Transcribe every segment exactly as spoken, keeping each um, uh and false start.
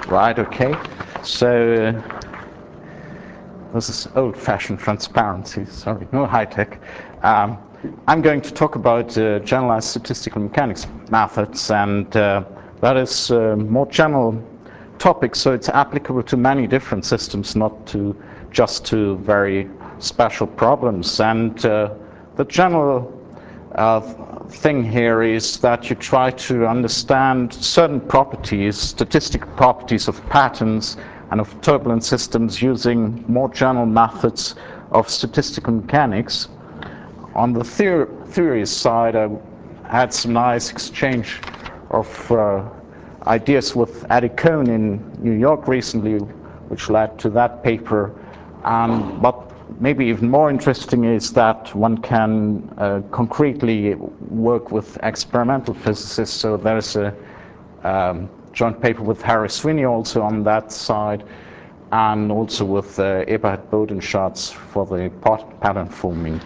Right, okay. So, uh, this is old-fashioned transparency, sorry, no high-tech. Um, I'm going to talk about uh, generalized statistical mechanics methods, and uh, that is a more general topic, so it's applicable to many different systems, not to just to very special problems. And uh, the general uh, thing here is that you try to understand certain properties, statistical properties of patterns and of turbulent systems using more general methods of statistical mechanics. On the theor theory side, I had some nice exchange of uh, ideas with Eddie Cohn in New York recently, which led to that paper. Um, but maybe even more interesting is that one can uh, concretely work with experimental physicists. So there's a um, joint paper with Harry Sweeney also on that side, and also with uh, Eberhard Bodenschatz for the pattern forming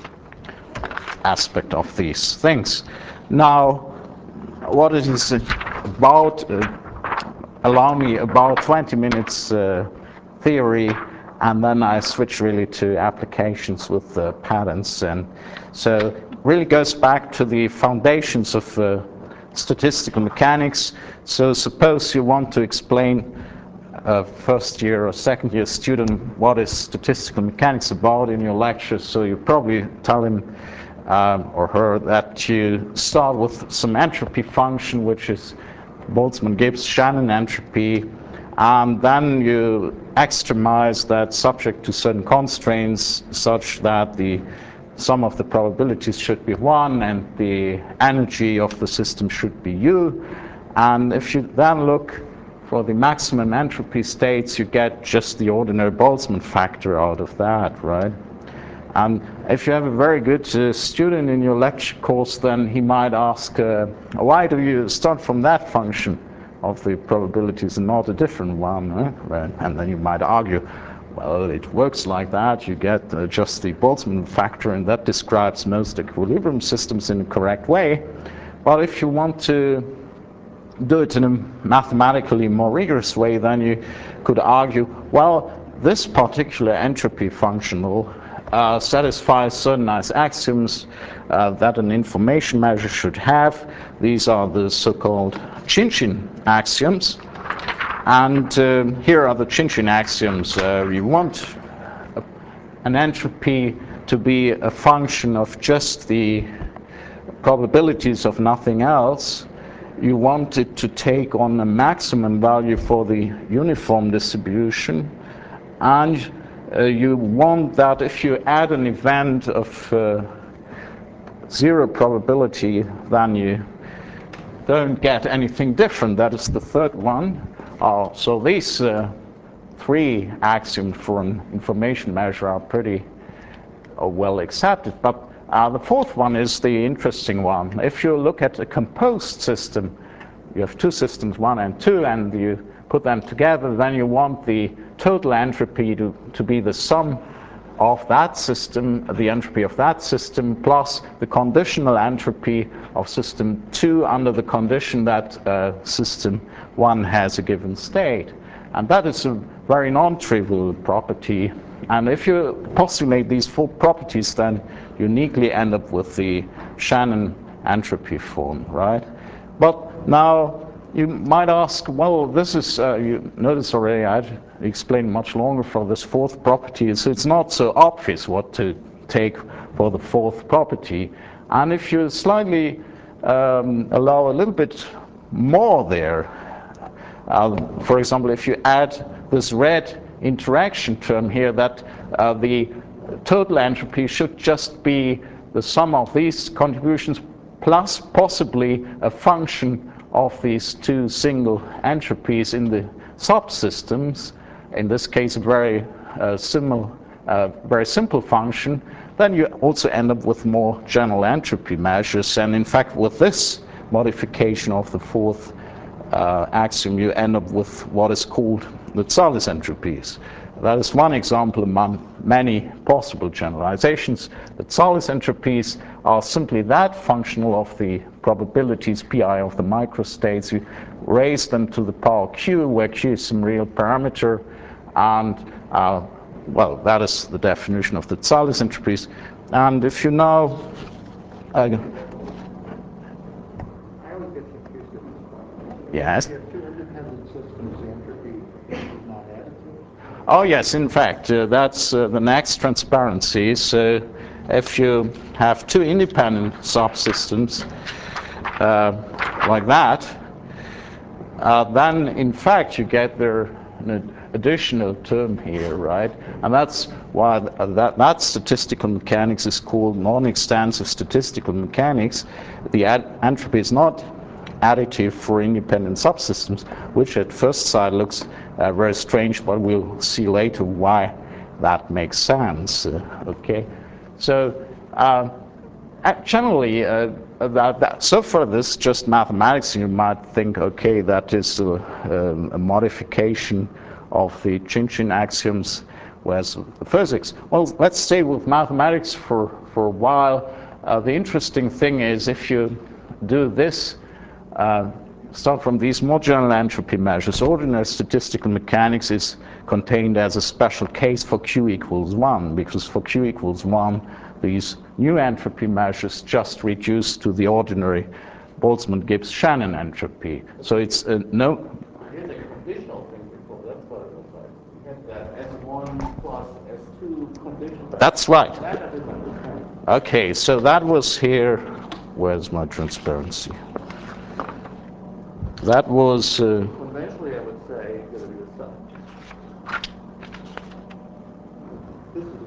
aspect of these things. Now, what it is about, uh, allow me about twenty minutes uh, theory, and then I switch really to applications with uh, patterns. And so it really goes back to the foundations of uh, statistical mechanics. So suppose you want to explain a first year or second year student what is statistical mechanics about in your lecture, so you probably tell him um, or her that you start with some entropy function, which is Boltzmann-Gibbs Shannon entropy, and then you extremize that subject to certain constraints such that the sum of the probabilities should be one and the energy of the system should be U. And if you then look for the maximum entropy states, you get just the ordinary Boltzmann factor out of that, right? And if you have a very good uh, student in your lecture course, then he might ask, uh, why do you start from that function of the probabilities and not a different one? Huh? Right? And then you might argue, well, it works like that. You get uh, just the Boltzmann factor, and that describes most equilibrium systems in a correct way. But if you want to do it in a mathematically more rigorous way, then you could argue, well, this particular entropy functional uh, satisfies certain nice axioms uh, that an information measure should have. These are the so-called Chinchin axioms. And uh, here are the Chinchin axioms. Uh, you want a, an entropy to be a function of just the probabilities of nothing else. You want it to take on a maximum value for the uniform distribution, and uh, you want that if you add an event of uh, zero probability, then you don't get anything different. That is the third one. Uh, so these uh, three axioms for an information measure are pretty uh, well accepted. But Uh, the fourth one is the interesting one. If you look at a composed system, you have two systems, one and two, and you put them together, then you want the total entropy to, to be the sum of that system, the entropy of that system, plus the conditional entropy of system two under the condition that uh, system one has a given state. And that is a very non-trivial property. And if you postulate these four properties, then you uniquely end up with the Shannon entropy form, right? But now you might ask, well, this is, uh, you notice already I'd explained much longer for this fourth property, so it's not so obvious what to take for the fourth property. And if you slightly um, allow a little bit more there, uh, for example, if you add this red interaction term here, that uh, the total entropy should just be the sum of these contributions plus possibly a function of these two single entropies in the subsystems, in this case a very uh, similar, uh, very simple function, then you also end up with more general entropy measures. And in fact, with this modification of the fourth uh, axiom, you end up with what is called the Tsales entropies. That is one example among many possible generalizations. The Tsales entropies are simply that functional of the probabilities pi of the microstates. You raise them to the power q, where q is some real parameter, and uh, well, that is the definition of the Tsali's entropies. And if you now uh, I always get confused at this point. yes. If you have two independent systems, the entropy is not additive. Oh yes, in fact, uh, that's uh, the next transparency. So if you have two independent subsystems uh, like that, uh, then in fact you get there an additional term here, right? And that's why th- that, that statistical mechanics is called non-extensive statistical mechanics. The ad- entropy is not additive for independent subsystems, which at first sight looks uh, very strange, but we'll see later why that makes sense. Uh, okay, so uh, generally, uh, that, that, so far this is just mathematics. You might think, okay, that is a, um, a modification of the Chinchin axioms, whereas physics. Well, let's stay with mathematics for, for a while. Uh, the interesting thing is if you do this, uh, start from these more general entropy measures. Ordinary statistical mechanics is contained as a special case for Q equals one, because for Q equals one, these new entropy measures just reduce to the ordinary Boltzmann-Gibbs-Shannon entropy. So it's uh, no. Here's a conditional thing before. That's what it looks like. You have that S one plus S two conditional. That's right. That I didn't understand. Okay, so that was here. Where's my transparency? That was. Uh, Conventionally, I would say it's going to be the sum. This is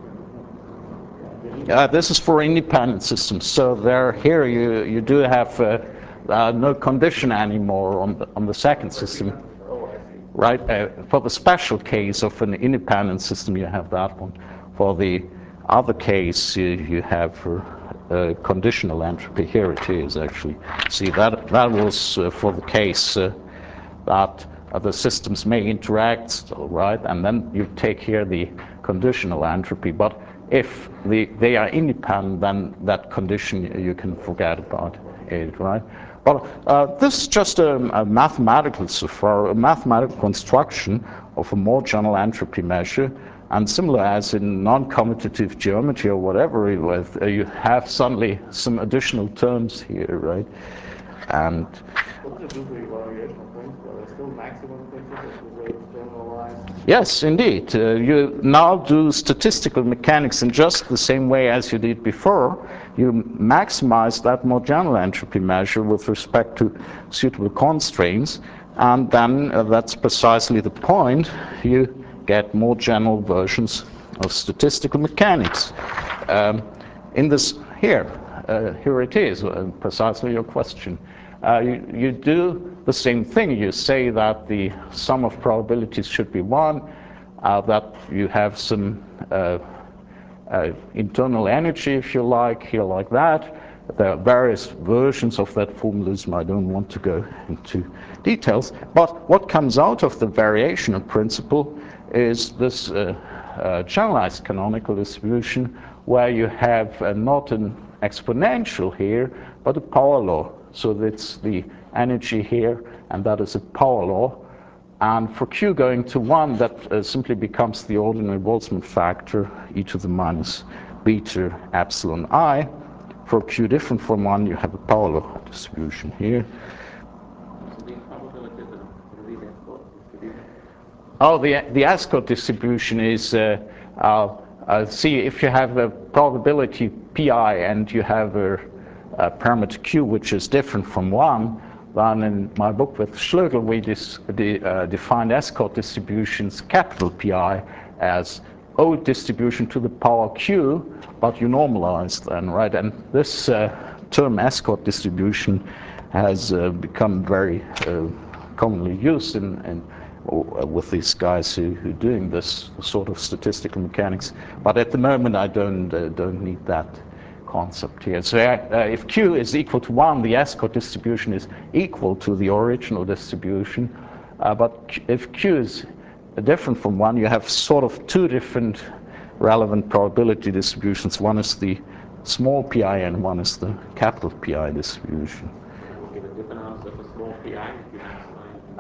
going Uh, this is for independent systems. So there, here you you do have uh, uh, no condition anymore on the on the second system, Oh, I see. right? Uh, for the special case of an independent system, you have that one. For the other case, you, you have uh, conditional entropy. Here it is actually. See that that was uh, for the case uh, that uh, the systems may interact still, right? And then you take here the conditional entropy, but if the, they are independent, then that condition you can forget about it, right? But uh, this is just a, a mathematical so far, a mathematical construction of a more general entropy measure, and similar as in non-commutative geometry or whatever, with, uh, you have suddenly some additional terms here, right? And What's the do the evaluation principle? There's still maximum principles with those generalized. yes, indeed. Uh, you now do statistical mechanics in just the same way as you did before. You maximize that more general entropy measure with respect to suitable constraints, and then uh, that's precisely the point. You get more general versions of statistical mechanics. Um, in this here, uh, here it is, uh, precisely your question. Uh, you, you do the same thing. You say that the sum of probabilities should be one, uh, that you have some uh, uh, internal energy, if you like, here like that. There are various versions of that formalism. I don't want to go into details. But what comes out of the variational principle is this uh, uh, generalized canonical distribution, where you have uh, not an exponential here, but a power law. So that's the energy here, and that is a power law. And for Q going to one, that uh, simply becomes the ordinary Boltzmann factor, e to the minus beta epsilon I. For Q different from one, you have a power law distribution here. So these probabilities are these Escort distributions. Oh, the, the Ascot distribution is, uh, uh, uh, see, if you have a probability pi and you have a, a parameter q which is different from one, then in my book with Schlögl we dis, de, uh, defined Ascot distributions, capital Pi, as O distribution to the power q, but you normalize then, right? And this uh, term Ascot distribution has uh, become very uh, commonly used in, in with these guys who, who are doing this sort of statistical mechanics. But at the moment, I don't uh, don't need that concept here. So uh, if Q is equal to one, the Ascot distribution is equal to the original distribution. Uh, but if Q is different from one, you have sort of two different relevant probability distributions. One is the small pi and one is the capital Pi distribution.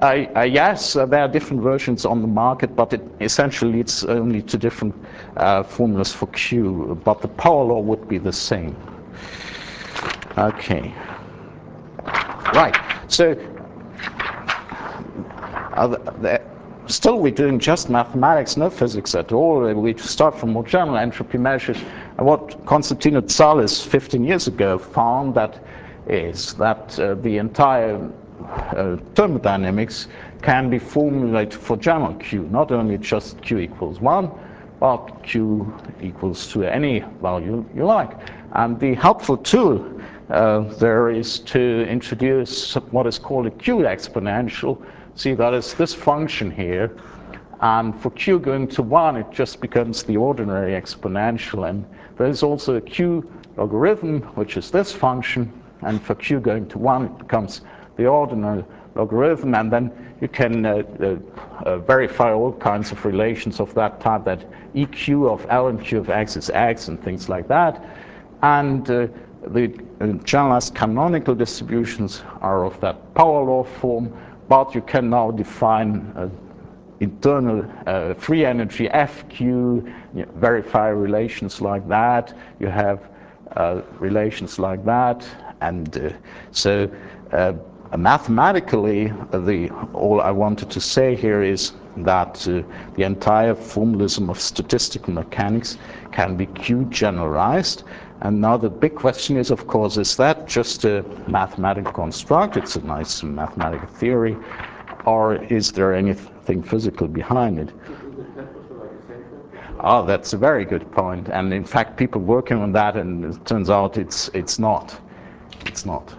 Uh, uh, yes, uh, there are different versions on the market, but it essentially leads only to different uh, formulas for Q, but the power law would be the same. Okay. Right. So uh, the, the, still we're doing just mathematics, no physics at all. We start from more general entropy measures. And what Constantino Tsoukalos fifteen years ago found that is that uh, the entire uh, thermodynamics can be formulated for general Q, not only just Q equals one, but Q equals to any value you like. And the helpful tool uh, there is to introduce what is called a Q exponential. See, that is this function here. And for Q going to one, it just becomes the ordinary exponential. And there's also a Q logarithm, which is this function. And for Q going to one, it becomes the ordinary logarithm. And then you can uh, uh, uh, verify all kinds of relations of that type, that E Q of L and Q of X is X and things like that. And uh, the uh, generalized canonical distributions are of that power law form. But you can now define uh, internal uh, free energy F Q, you know, verify relations like that. You have uh, relations like that, and uh, so uh, mathematically, uh, the all I wanted to say here is that uh, the entire formalism of statistical mechanics can be Q generalized. And now the big question is, of course, is that just a mathematical construct? It's a nice mathematical theory, or is there anything physical behind it? Oh, that's a very good point. And in fact, people working on that, and it turns out it's it's not. It's not.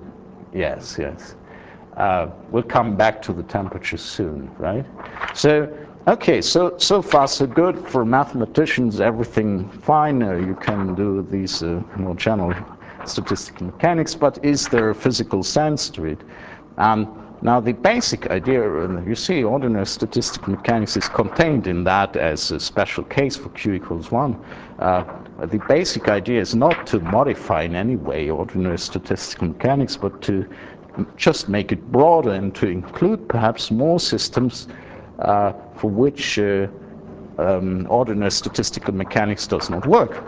Yes, yes. Uh, we'll come back to the temperature soon, right? So, okay, so so far so good for mathematicians. Everything fine. Uh, you can do these uh, more general statistical mechanics, but is there a physical sense to it? And now the basic idea, uh, you see, ordinary statistical mechanics is contained in that as a special case for Q equals one. Uh, the basic idea is not to modify in any way ordinary statistical mechanics, but to just make it broader and to include perhaps more systems uh, for which uh, um, ordinary statistical mechanics does not work.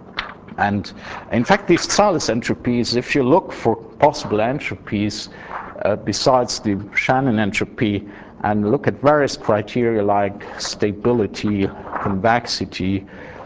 And in fact, these Tsoukalos entropies, if you look for possible entropies uh, besides the Shannon entropy and look at various criteria like stability, convexity,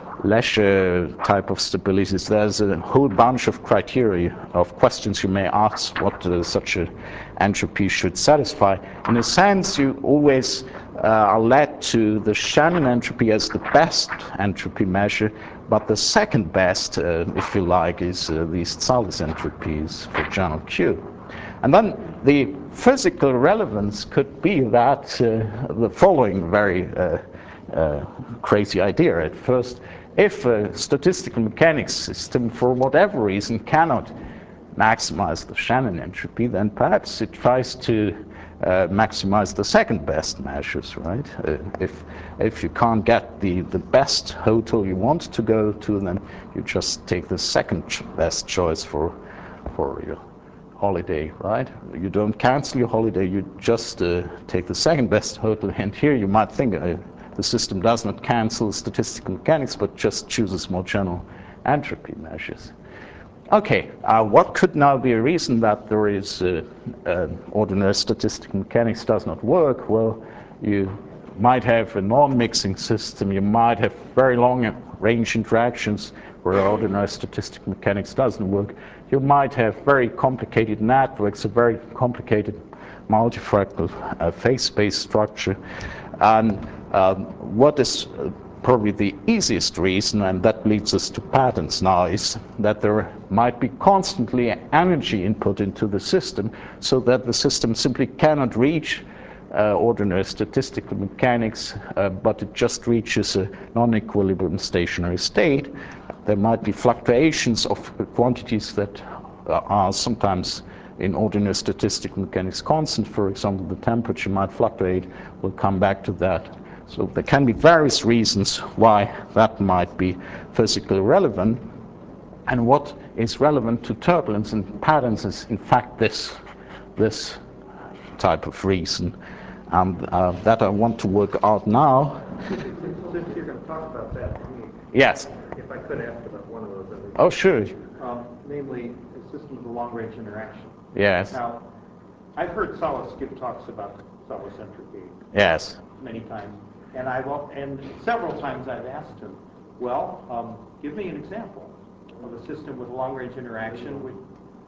Lesher type of stabilities, there's a whole bunch of criteria, of questions you may ask what uh, such an entropy should satisfy. In a sense, you always uh, are led to the Shannon entropy as the best entropy measure, but the second best, uh, if you like, is uh, these Tsoukalos entropies for general Q. And then the physical relevance could be that uh, the following very uh, uh, crazy idea at first. If a statistical mechanics system, for whatever reason, cannot maximize the Shannon entropy, then perhaps it tries to uh, maximize the second best measures, right? Uh, if if you can't get the, the best hotel you want to go to, then you just take the second ch- best choice for for your holiday, right? You don't cancel your holiday, you just uh, take the second best hotel. And here you might think, uh, the system does not cancel statistical mechanics, but just chooses more general entropy measures. Okay, uh, what could now be a reason that there is uh, uh, ordinary statistical mechanics does not work? Well, you might have a non-mixing system, you might have very long range interactions where ordinary statistical mechanics doesn't work. You might have very complicated networks, a very complicated multifractal uh, phase space structure. And um, what is uh, probably the easiest reason, and that leads us to patterns now, is that there might be constantly energy input into the system, so that the system simply cannot reach uh, ordinary statistical mechanics, uh, but it just reaches a non-equilibrium stationary state. There might be fluctuations of quantities that are sometimes in ordinary statistical mechanics constant. For example, the temperature might fluctuate. We'll come back to that. So there can be various reasons why that might be physically relevant. And what is relevant to turbulence and patterns is, in fact, this, this type of reason. And uh, that I want to work out now. Since you're going to talk about that, let me, Yes. if I could ask about one of those other Oh, sure. um, namely the system of long-range interaction. Yes. Now, I've heard Solis give talks about Solis entropy Yes. many times, and I've al- and several times I've asked him, well, um, give me an example of a system with long-range interaction. With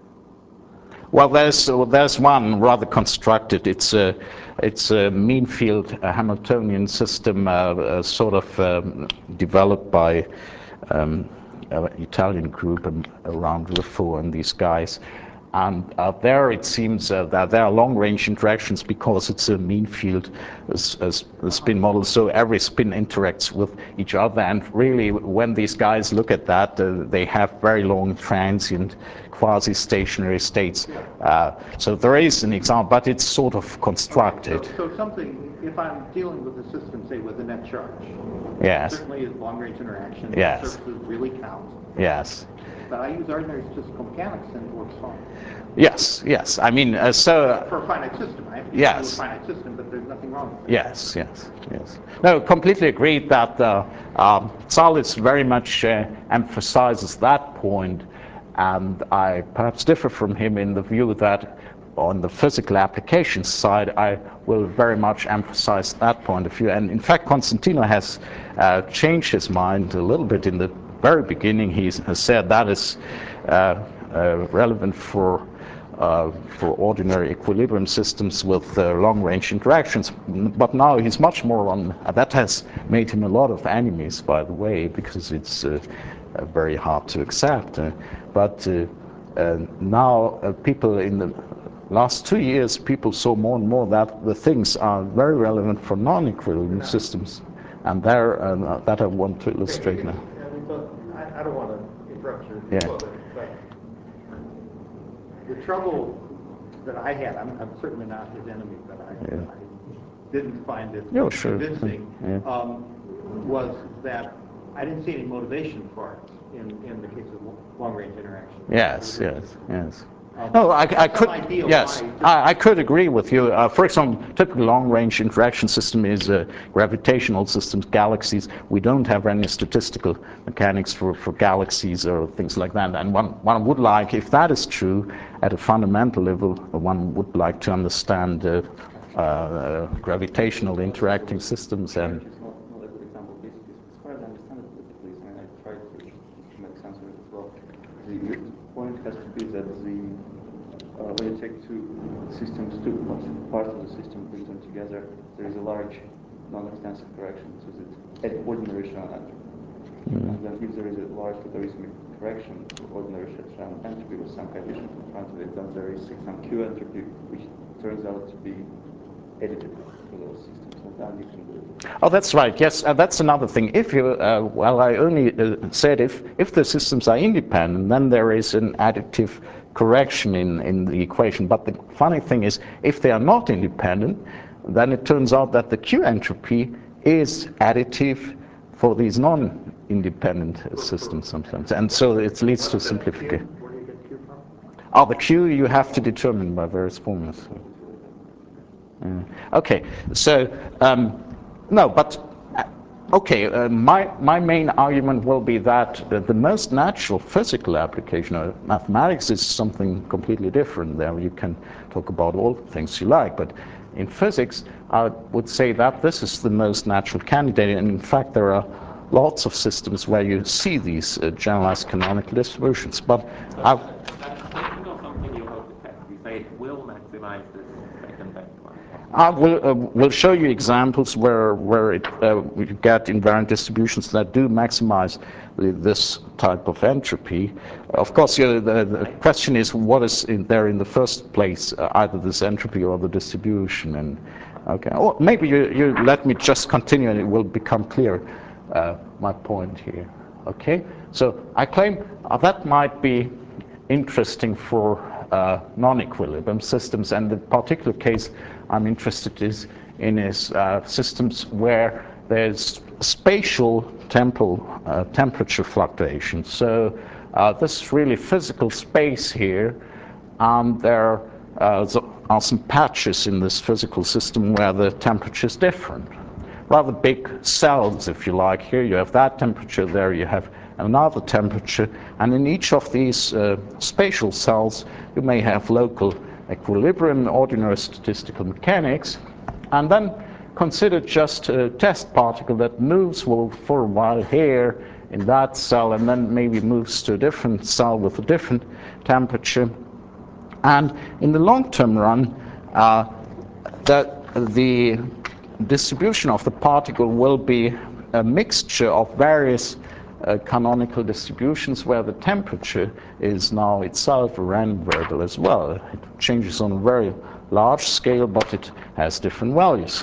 Well, there's well, there's one rather constructed. It's a it's a mean field a Hamiltonian system, uh, uh, sort of um, developed by um, an Italian group and around Ruffo and these guys. And uh, there it seems uh, that there are long-range interactions because it's a mean field as, as a spin model, so every spin interacts with each other. And really, when these guys look at that, uh, they have very long transient quasi-stationary states. Uh, so there is an example, but it's sort of constructed. So, so something, if I'm dealing with a system, say with a net charge, Yes. certainly is long-range interaction. Yes. Surfaces really count. Yes. But I use ordinary statistical mechanics and it works fine. Yes, yes. I mean, uh, so... For a finite system, I have to yes. use a finite system, but there's nothing wrong with that. Yes, yes, yes. No, completely agreed that uh, um, Solis very much uh, emphasizes that point, and I perhaps differ from him in the view that on the physical applications side, I will very much emphasize that point of view. And in fact, Constantino has uh, changed his mind a little bit in the very beginning. He has said that is uh, uh, relevant for Uh, for ordinary equilibrium systems with uh, long-range interactions. But now he's much more on, uh, that has made him a lot of enemies, by the way, because it's uh, uh, very hard to accept. Uh, but uh, uh, now uh, people in the last two years, people saw more and more that the things are very relevant for non-equilibrium systems. And there, uh, that I want to illustrate now. I, I don't want to interrupt your Yeah. flow, but the trouble that I had, I'm, I'm certainly not his enemy, but I, Yeah. I didn't find it Yeah, sure. convincing, Yeah. um, was that I didn't see any motivation for it in, in the case of long-range interaction. Yes, yes, yes. Um, No, I, I some could. idea Yes, why- I, I could agree with you. Uh, for example, typical long-range interaction system is uh, gravitational systems, galaxies. We don't have any statistical mechanics for, for galaxies or things like that. And one one would like, if that is true, at a fundamental level, one would like to understand uh, uh, gravitational interacting systems and. It's not, not a good example. Basically, as far as I understand it politically, and I tried to, to make sense of it as well, the point has to be that the uh, when you take two systems, two parts of the system, bring them together, there is a large non-extensive correction, so that at ordinary Shannon entropy. Mm-hmm. And then if there is a large logarithmic correction to ordinary Shannon entropy with some coefficient in front of it, then there is some Q entropy, which turns out to be additive for those systems, and then you can do it. Oh, that's right. Yes, uh, that's another thing. If you, uh, well, I only uh, said if if the systems are independent, then there is an additive correction in in the equation. But the funny thing is, if they are not independent, then it turns out that the Q entropy is additive for these non-independent uh, systems sometimes, and so it leads to simplification. Where do you get Q from? Oh, the Q you have to determine by various formulas. Uh, okay, so um, no, but uh, okay. Uh, my my main argument will be that uh, the most natural physical application of mathematics is something completely different. There you can talk about all the things you like, but in physics, I would say that this is the most natural candidate. And in fact, there are lots of systems where you see these uh, generalized canonical distributions. But So I, that's not something you hope to test. You say it will maximize this second benchmark. I will uh, will show you examples where where it, uh, we get invariant distributions that do maximize the, this type of entropy. Of course, you know, the, the question is what is in there in the first place, uh, either this entropy or the distribution. And okay, or maybe you, you let me just continue and it will become clear uh, my point here. Okay, so I claim uh, that might be interesting for uh, non-equilibrium systems, and the particular case I'm interested is in is uh, systems where there's spatial temporal uh, temperature fluctuations. So uh, this is really physical space here, and there uh, so are some patches in this physical system where the temperature is different. Rather big cells, if you like. Here you have that temperature, there you have another temperature, and in each of these uh, spatial cells you may have local equilibrium, ordinary statistical mechanics, and then consider just a test particle that moves for a while here in that cell and then maybe moves to a different cell with a different temperature. And in the long-term run, uh, that the distribution of the particle will be a mixture of various uh, canonical distributions where the temperature is now itself a random variable as well. It changes on a very large scale, but it has different values.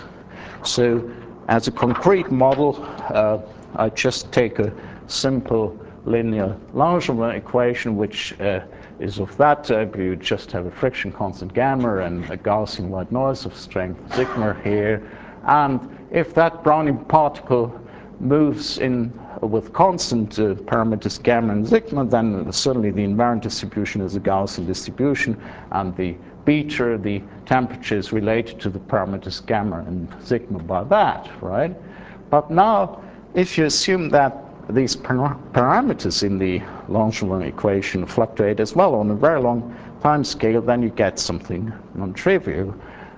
So as a concrete model, uh, I just take a simple linear Langevin equation, which uh, is of that type. You just have a friction constant gamma and a Gaussian white noise of strength sigma here. And if that Brownian particle moves in with constant uh, parameters gamma and sigma, then certainly the invariant distribution is a Gaussian distribution, and the beta, the temperature, is related to the parameters gamma and sigma by that, right? But now, if you assume that these par parameters in the Langevin equation fluctuate as well on a very long time scale, then you get something non-trivial.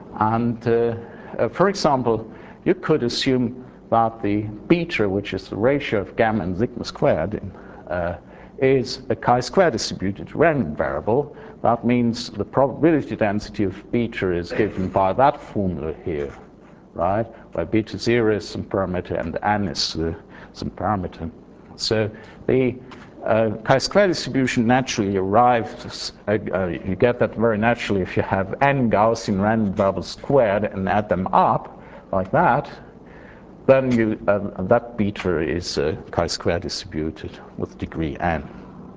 And uh, uh, for example, you could assume that the beta, which is the ratio of gamma and sigma squared, uh, is a chi-square distributed random variable. That means the probability density of beta is given by that formula here, right? Where beta zero is some parameter and n is uh, some parameter. So the uh, chi-square distribution naturally arrives, uh, uh, you get that very naturally if you have n Gaussian random variables squared and add them up like that, then you, uh, that beta is uh, chi-square distributed with degree n.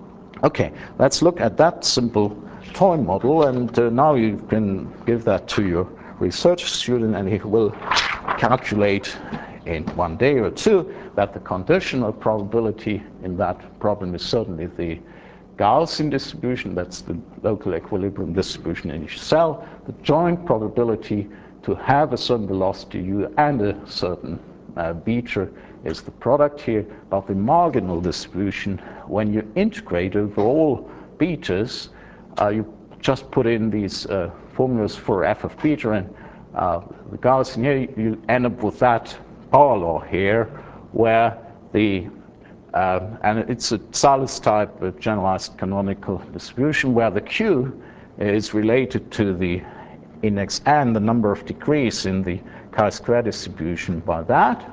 Okay, let's look at that simple toy model, and uh, now you can give that to your research student and he will calculate in one day or two that the conditional probability in that problem is certainly the Gaussian distribution, that's the local equilibrium distribution in each cell, the joint probability to have a certain velocity u and a certain uh, beta is the product here of the marginal distribution. When you integrate over all betas, uh, you just put in these uh, formulas for f of beta and uh, the Gaussian here, you end up with that power law here, where the uh, and it's a Thales type of generalized canonical distribution where the q is related to the index n, the number of degrees in the chi-square distribution by that,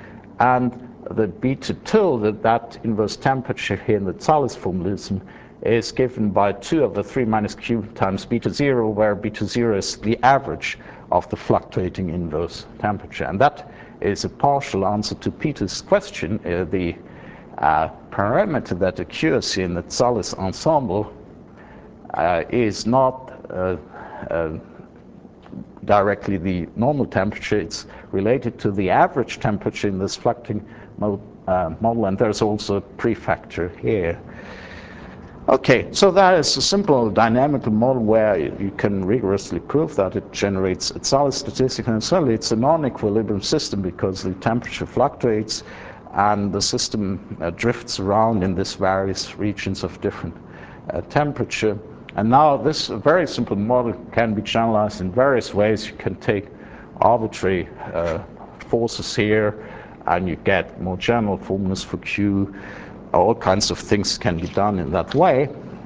and the beta tilde, that inverse temperature here in the Thales formalism, is given by two over three minus q times beta zero, where beta zero is the average of the fluctuating inverse temperature. And that is a partial answer to Peter's question. Uh, the uh, parameter that occurs here in the Thales ensemble uh, is not uh, uh, directly the normal temperature. It's related to the average temperature in this fluctuating mo uh, model, and there's also a prefactor here. Okay, so that is a simple dynamical model where you can rigorously prove that it generates a Thales statistic, and certainly it's a non-equilibrium system because the temperature fluctuates and the system uh, drifts around in these various regions of different uh, temperature. And now this very simple model can be generalized in various ways. You can take arbitrary uh, forces here and you get more general formulas for Q. All kinds of things can be done in that way.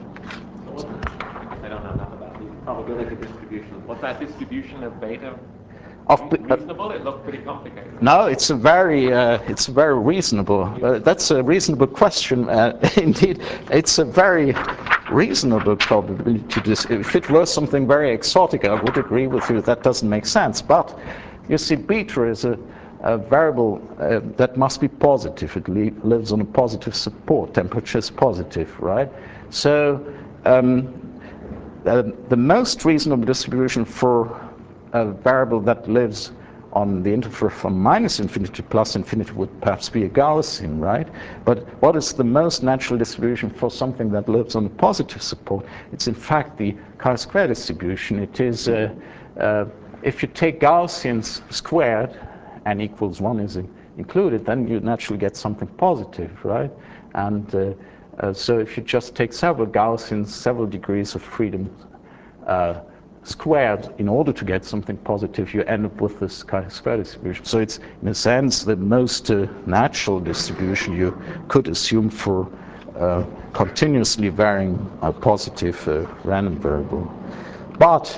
I don't know enough about the probability distribution. Was that distribution of beta Of, reasonable? It looked pretty complicated. No, it's a very, uh, it's very reasonable. Uh, that's a reasonable question. Uh, indeed, it's a very reasonable probability to this. If it were something very exotic, I would agree with you. That doesn't make sense. But you see, beta is a, a variable uh, that must be positive. It li lives on a positive support. Temperature is positive, right? So um, uh, the most reasonable distribution for a variable that lives on the interval from minus infinity to plus infinity would perhaps be a Gaussian, right? But what is the most natural distribution for something that lives on a positive support? It's in fact the chi-square distribution. It is, uh, uh, if you take Gaussians squared, n equals one is included, then you naturally get something positive, right? And uh, uh, so if you just take several Gaussians, several degrees of freedom, uh, squared in order to get something positive, you end up with this chi-square distribution. So it's, in a sense, the most uh, natural distribution you could assume for uh, continuously varying a positive uh, random variable. But,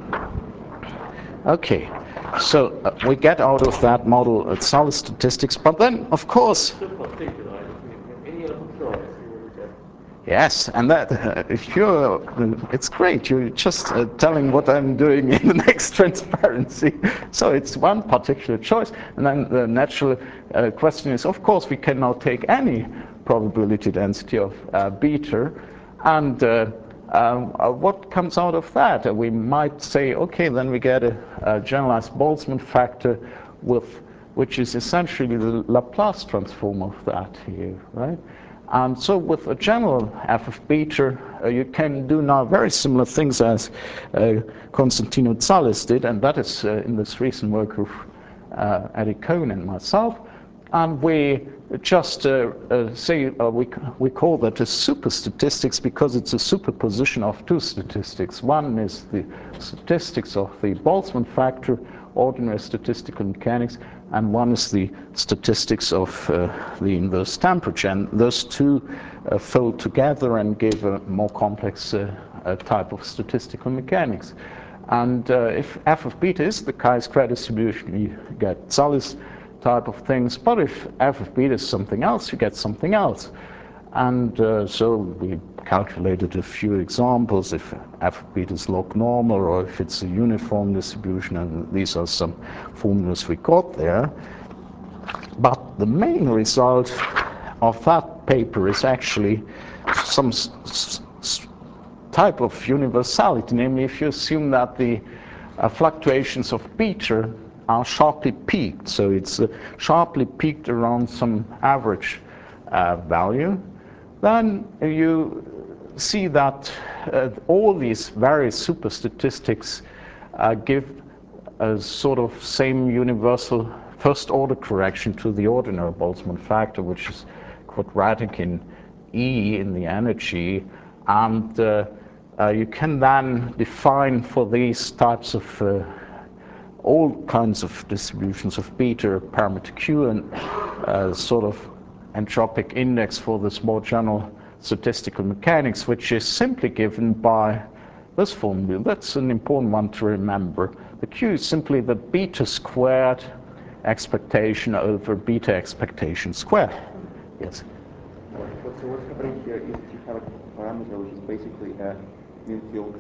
okay, so uh, we get out of that model uh, solid statistics, but then, of course, yes, and that, uh, if you're, uh, it's great, you're just uh, telling what I'm doing in the next transparency. So it's one particular choice, and then the natural uh, question is, of course, we can now take any probability density of uh, beta, and uh, um, uh, what comes out of that? Uh, we might say, okay, then we get a, a generalized Boltzmann factor with, which is essentially the Laplace transform of that here, right? And so with a general f of beta, uh, you can do now very similar things as uh, Constantino Zallis did, and that is uh, in this recent work of uh, Eddie Cohn and myself. And we just uh, uh, say, uh, we, we call that a super statistics because it's a superposition of two statistics. One is the statistics of the Boltzmann factor, ordinary statistical mechanics, and one is the statistics of uh, the inverse temperature. And those two uh, fold together and give a more complex uh, uh, type of statistical mechanics. And uh, if f of beta is the chi-square distribution, you get Zallis type of things. But if f of beta is something else, you get something else. And uh, so we calculated a few examples, if f of beta is log normal or if it's a uniform distribution, and these are some formulas we got there. But the main result of that paper is actually some s s type of universality, namely if you assume that the uh, fluctuations of beta are sharply peaked. So it's uh, sharply peaked around some average uh, value. Then you see that uh, all these various super statistics uh, give a sort of same universal first order correction to the ordinary Boltzmann factor, which is quadratic in E in the energy. And uh, uh, you can then define for these types of uh, all kinds of distributions of beta parameter Q and uh, sort of entropic index for this more general statistical mechanics, which is simply given by this formula. That's an important one to remember. The Q is simply the beta squared expectation over beta expectation squared. Yes? So what's happening here is you have a parameter which is basically a mean field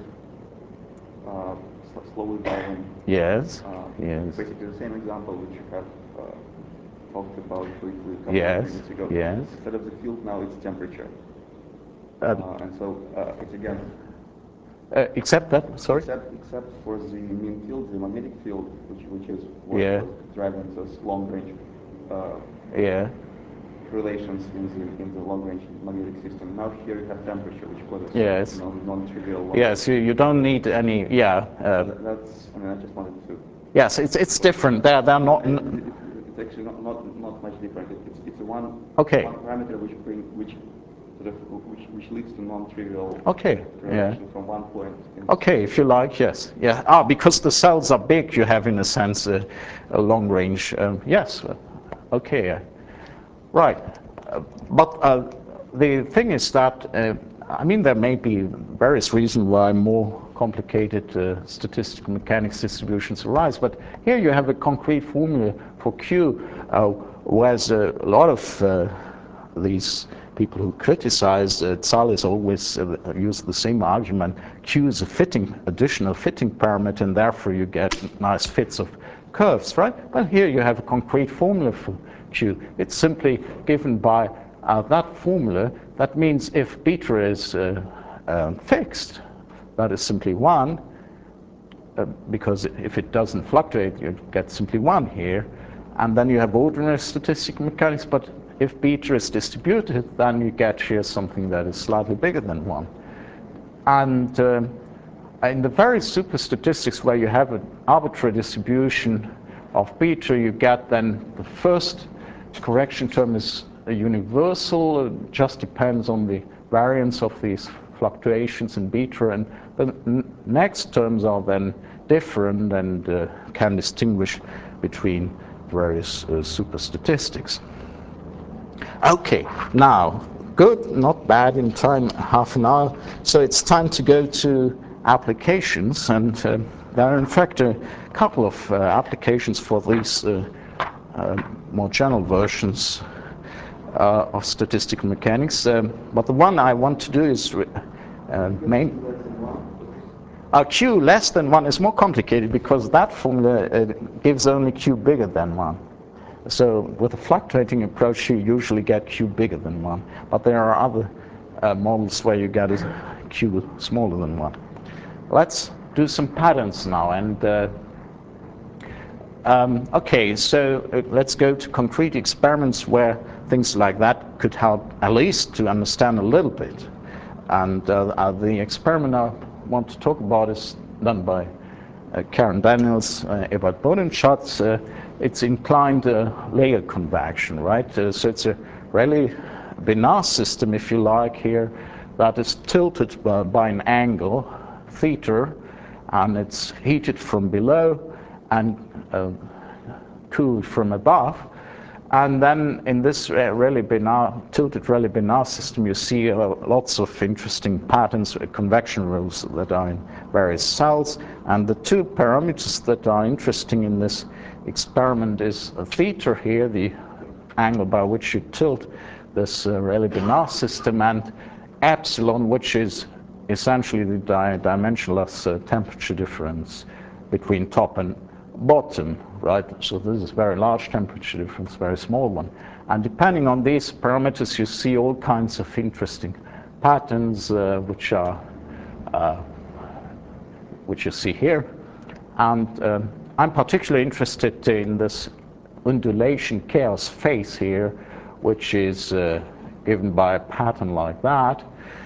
uh, slowly evolving. Yes. Uh, Yes. Basically the same example which you have uh, talked about briefly a couple Yes. of minutes ago. Yes. Instead of the field now it's temperature. Uh, Uh, and so uh, it's again. Uh, except that, sorry? Except, except for the mean field, the magnetic field, which, which is what Yeah. was driving those long-range uh, Yeah. relations in the in the long-range magnetic system. Now here you have temperature, which causes Yes. non, non-trivial. Yes, you, you don't need any, yeah. Uh, That, that's, I mean, I just wanted to. yes, it's, it's different. They're, they're not. It, it, it's actually not, not, not much different. It, it's it's a one, Okay. one parameter which bring which sort of which which leads to non-trivial Okay. relation Yeah. from one point. In Okay, if you like, yes. Yeah. Ah, because the cells are big, you have, in a sense, a, a long range. Um, yes. Okay. Right. Uh, but uh, the thing is that, uh, I mean, there may be various reasons why more complicated uh, statistical mechanics distributions arise, but here you have a concrete formula for Q, uh, whereas a lot of uh, these people who criticize uh, Zallis always uh, use the same argument. Q is a fitting, additional fitting parameter, and therefore you get nice fits of curves, right? Well, here you have a concrete formula for Q. It's simply given by uh, that formula. That means if beta is uh, uh, fixed, that is simply one, uh, because if it doesn't fluctuate, you get simply one here. And then you have ordinary statistical mechanics, but if beta is distributed, then you get here something that is slightly bigger than one. And uh, in the very super statistics where you have an arbitrary distribution of beta, you get then the first correction term is a universal, it just depends on the variance of these fluctuations in beta, and the n next terms are then different and uh, can distinguish between various uh, super statistics. Okay, now, good, not bad in time, half an hour. So it's time to go to applications, and uh, there are in fact a couple of uh, applications for these uh, uh, more general versions uh, of statistical mechanics. Um, but the one I want to do is uh, main. Uh, Q less than one is more complicated because that formula uh, gives only Q bigger than one. So with a fluctuating approach, you usually get Q bigger than one. But there are other uh, models where you get Q smaller than one. Let's do some patterns now. And uh, um, okay, so uh, let's go to concrete experiments where things like that could help at least to understand a little bit. And uh, uh, the experiment I want to talk about is done by uh, Karen Daniels, uh, Ebert Bodenschatz. Uh, it's inclined uh, layer convection, right? Uh, so it's a really Bénard system, if you like, here, that is tilted by, by an angle, theta, and it's heated from below and uh, cooled from above. And then in this uh, Rayleigh Bénard, tilted Rayleigh Bénard system, you see uh, lots of interesting patterns, uh, convection rules that are in various cells. And the two parameters that are interesting in this experiment is uh, theta here, the angle by which you tilt this uh, Rayleigh Bénard system, and epsilon, which is essentially the di dimensionless uh, temperature difference between top and bottom, right? So this is very large temperature difference, very small one. And depending on these parameters, you see all kinds of interesting patterns, uh, which are, uh, which you see here. And uh, I'm particularly interested in this undulation chaos phase here, which is uh, given by a pattern like that.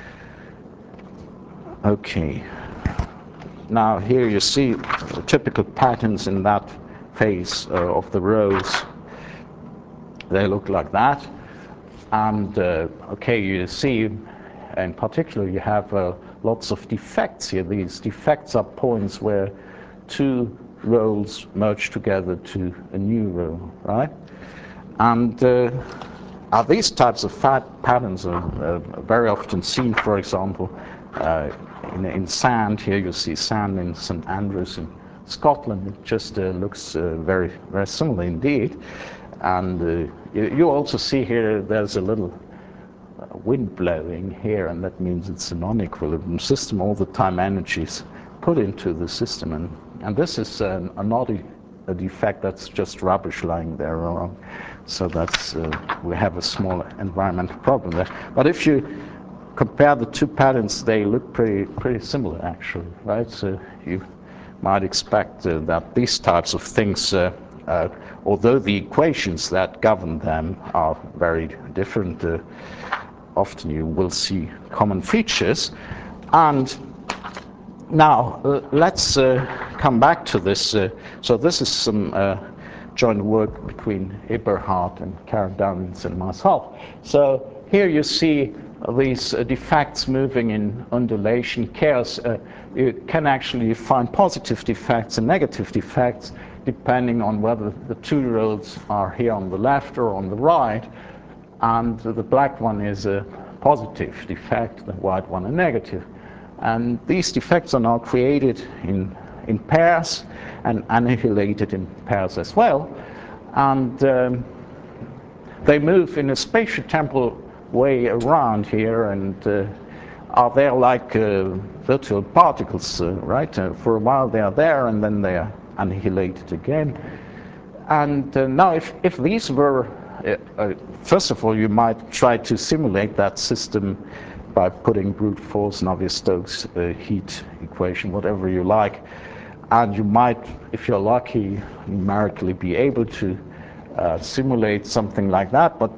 Okay. Now here you see the typical patterns in that phase uh, of the rows. They look like that. And uh, okay, you see in particular you have uh, lots of defects here. These defects are points where two rows merge together to a new row, right? And uh, are these types of fat patterns are uh, very often seen, for example, uh, in, in sand. Here you see sand in Saint Andrews in Scotland. It just uh, looks uh, very, very similar indeed. And uh, you, you also see here there's a little uh, wind blowing here, and that means it's a non-equilibrium system. All the time energy is put into the system, and, and this is an, a not a, a defect, that's just rubbish lying there around. So that's, uh, we have a small environmental problem there. But if you compare the two patterns, they look pretty pretty similar actually, right? So you might expect uh, that these types of things, uh, uh, although the equations that govern them are very different, uh, often you will see common features. And now uh, let's uh, come back to this. Uh, so this is some uh, joint work between Eberhard and Karen Daniels and myself. So here you see these uh, defects moving in undulation chaos. Uh, you can actually find positive defects and negative defects depending on whether the two rows are here on the left or on the right. And the black one is a positive defect, the white one a negative. And these defects are now created in, in pairs and annihilated in pairs as well. And um, they move in a spatiotemporal way around here and uh, are there like uh, virtual particles, uh, right? Uh, for a while they are there and then they are annihilated again. And uh, now if, if these were, uh, uh, first of all, you might try to simulate that system by putting brute force Navier-Stokes uh, heat equation, whatever you like. and you might, if you're lucky, numerically be able to uh, simulate something like that, but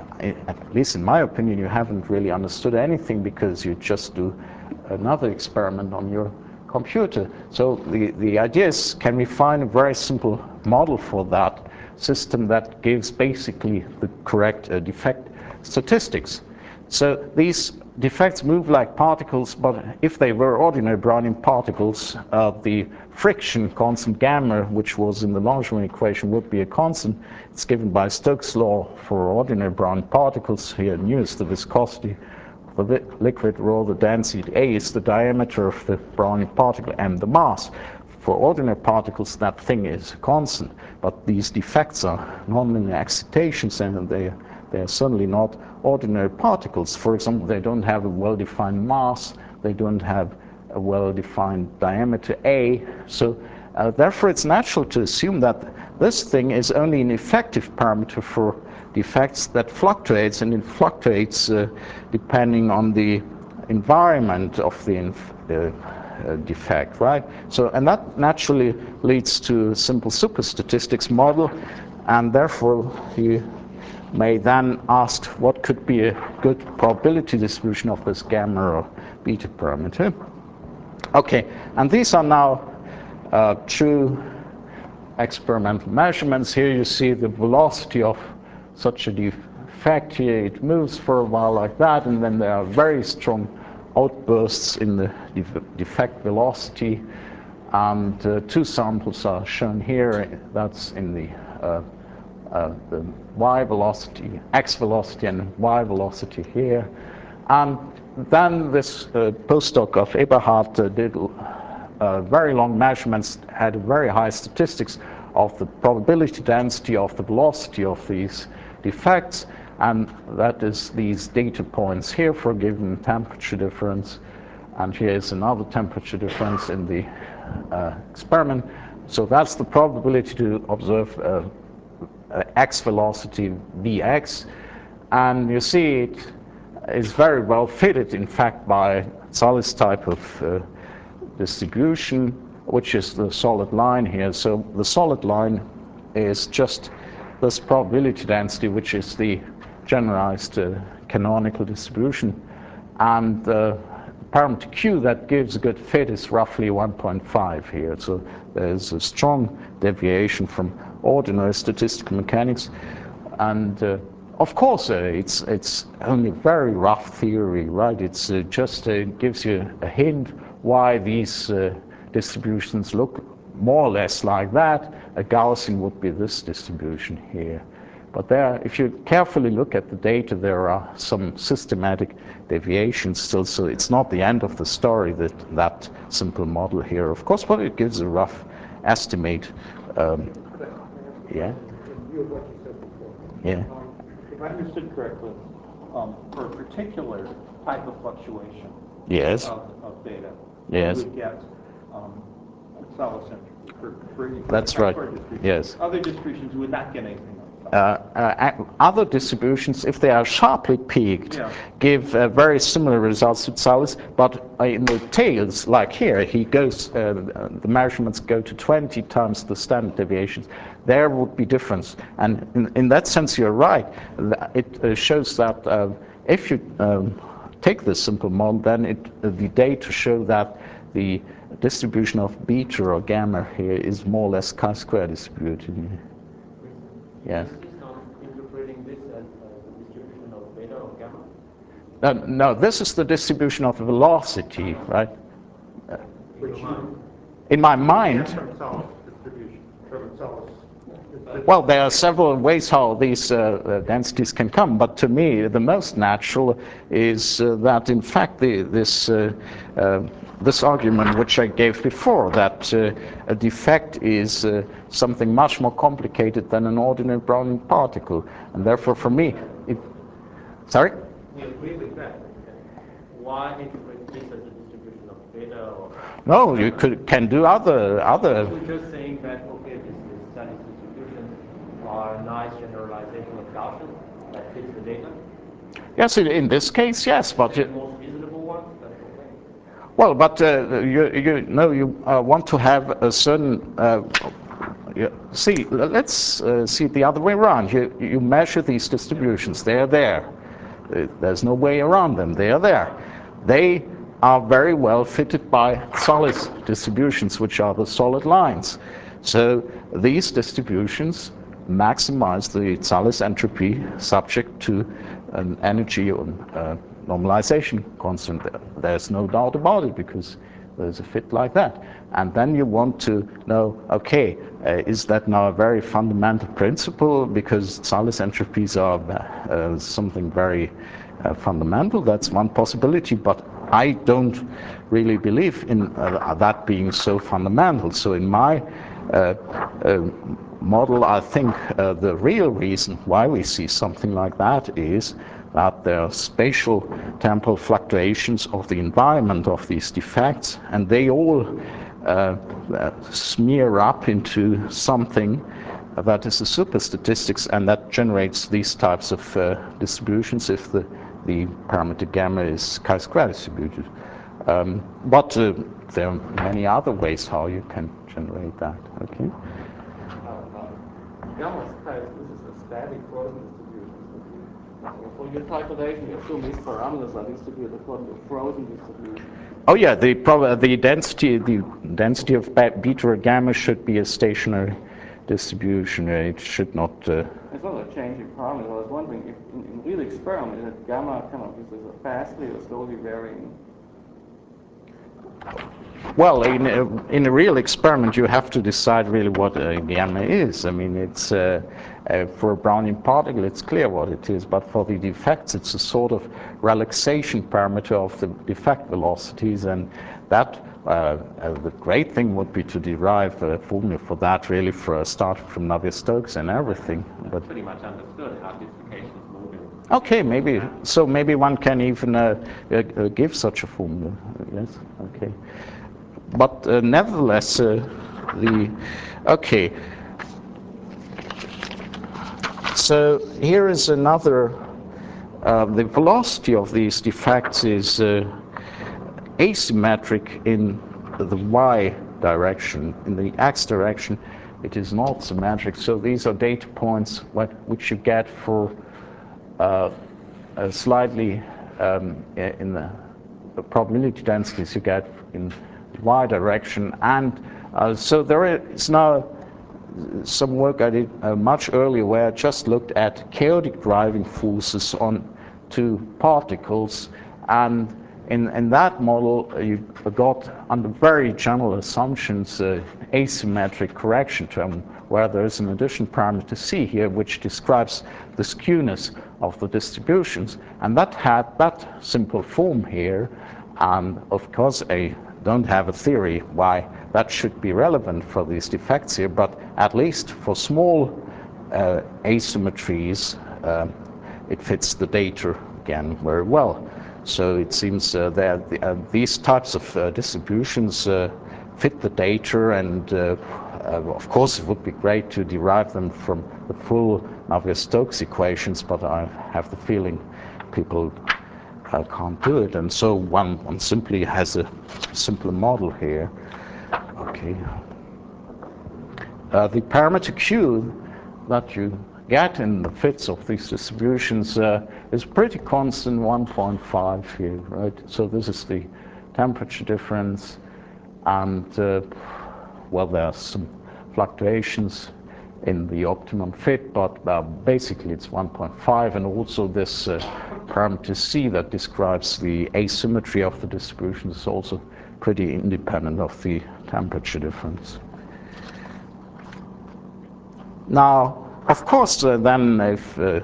at least in my opinion, you haven't really understood anything because you just do another experiment on your computer. So the, the idea is, can we find a very simple model for that system that gives basically the correct uh, defect statistics? So these defects move like particles, but if they were ordinary Brownian particles, uh, the friction constant gamma, which was in the Langevin equation, would be a constant. It's given by Stokes' law for ordinary Brownian particles. Here, nu is the viscosity of the liquid, rho the density, A is the diameter of the Brownian particle, m the mass. For ordinary particles, that thing is constant, but these defects are nonlinear excitations, and they They are certainly not ordinary particles. For example, they don't have a well-defined mass, they don't have a well-defined diameter A. So uh, therefore it's natural to assume that this thing is only an effective parameter for defects that fluctuates, and it fluctuates uh, depending on the environment of the inf uh, uh, defect, right? So, and that naturally leads to a simple superstatistics model, and therefore you may then ask what could be a good probability distribution of this gamma or beta parameter. Okay, and these are now uh, true experimental measurements. Here you see the velocity of such a defect. Here it moves for a while like that, and then there are very strong outbursts in the def defect velocity. And uh, two samples are shown here. That's in the uh, Uh, the y velocity, x velocity, and y velocity here. And then this uh, postdoc of Eberhard uh, did uh, very long measurements, had very high statistics of the probability density of the velocity of these defects, and that is these data points here for a given temperature difference, and here is another temperature difference in the uh, experiment. So that's the probability to observe uh, Uh, x velocity vx, and you see it is very well fitted, in fact, by Zallis type of uh, distribution, which is the solid line here. So the solid line is just this probability density, which is the generalized uh, canonical distribution, and the parameter q that gives a good fit is roughly one point five here. So there's a strong deviation from ordinary statistical mechanics, and uh, of course uh, it's it's only very rough theory, right? It's uh, just uh, gives you a hint why these uh, distributions look more or less like that. A Gaussian would be this distribution here, but there, if you carefully look at the data, there are some systematic deviations still. So it's not the end of the story, that that simple model here, of course, but it gives a rough estimate. Um, Yeah. In view of what you said before. Yeah. Um, if I understood correctly, um, for a particular type of fluctuation Yes. of, of beta, Yes. you would get um, Zallis entropy for, for, for That's right. distribution. Yes. Other distributions would not get anything like Uh, uh, other distributions, if they are sharply peaked, Yeah. give uh, very similar results to Zallis, but uh, in the tails, like here, he goes, uh, the measurements go to twenty times the standard deviations. There would be difference, and in, in that sense, you're right. It uh, shows that uh, if you um, take this simple model, then it, uh, the data show that the distribution of beta or gamma here is more or less chi-square distributed. Yes. You insist on interpreting this as uh, the distribution of beta or gamma? Uh, no, this is the distribution of velocity, right? Uh, Which you, in my mind, from Zallis distribution, from Zallis. well, there are several ways how these uh, uh, densities can come, but to me, the most natural is uh, that, in fact, the, this uh, uh, this argument which I gave before, that uh, a defect is uh, something much more complicated than an ordinary Brownian particle, and therefore, for me, it. Sorry. We agree with that. Why interpret this as a distribution of beta or? No, you could can do other other. We're just saying that okay, this is Zallis distribution are a nice generalization of Gaussian that fits the data. Yes, in, in this case, yes, but The it, most reasonable one, that's okay. Well, but uh, you, you know you uh, want to have a certain. Uh, you see, let's uh, see it the other way around. You you measure these distributions. They are there. Uh, There's no way around them. They are there. They are very well fitted by Thales distributions, which are the solid lines. So these distributions maximize the Thales entropy subject to an energy uh, normalization constant. There's no doubt about it, because there's a fit like that. And then you want to know, okay, uh, is that now a very fundamental principle, because Thales entropies are uh, something very uh, fundamental? That's one possibility, but I don't really believe in uh, that being so fundamental. So in my uh, uh, model, I think uh, the real reason why we see something like that is that there are spatial temporal fluctuations of the environment of these defects, and they all uh, uh, smear up into something that is a superstatistics, and that generates these types of uh, distributions if the, the parameter gamma is chi-square distributed. Um, but uh, there are many other ways how you can generate that. Okay. Uh, uh, gamma is kind of, this is a static frozen distribution. So for your calculation, you assume these parameters are distributed according to frozen distribution. Oh yeah, the prob the density the density of beta or gamma should be a stationary distribution. It should not. Uh, It's not a change in parameters. I was wondering if in, in real experiment, is gamma kind of is a fastly or slowly varying? Well, in a, in a real experiment, you have to decide really what a gamma is. I mean, it's uh, uh, for a Brownian particle, it's clear what it is, but for the defects, it's a sort of relaxation parameter of the defect velocities, and that uh, uh, the great thing would be to derive a formula for that, really, for starting from Navier-Stokes and everything. But pretty much understood how dislocation is moving. okay, maybe so. Maybe one can even uh, uh, uh, give such a formula. Yes. Okay. But uh, nevertheless, uh, the okay. So here is another. Uh, the velocity of these defects is uh, asymmetric in the y direction. In the x direction, it is not symmetric. So these are data points what, which you get for uh, uh, slightly um, in the, the probability densities you get in y direction, and uh, so there is now some work I did uh, much earlier where I just looked at chaotic driving forces on two particles, and in, in that model uh, you got, under very general assumptions, uh, asymmetric correction term where there is an addition parameter c here which describes the skewness of the distributions, and that had that simple form here, and of course I don't have a theory why that should be relevant for these defects here, but at least for small uh, asymmetries, uh, it fits the data again very well. So it seems uh, that the, uh, these types of uh, distributions uh, fit the data, and uh, uh, of course it would be great to derive them from the full Navier-Stokes equations, but I have the feeling people uh, can't do it, and so one, one simply has a simpler model here. Okay. Uh, the parameter Q that you get in the fits of these distributions uh, is pretty constant, one point five here, right? So this is the temperature difference, and uh, well, there are some fluctuations in the optimum fit, but uh, basically it's one point five, and also this uh, parameter C that describes the asymmetry of the distribution is also pretty independent of the temperature difference. Now, of course, uh, then if uh,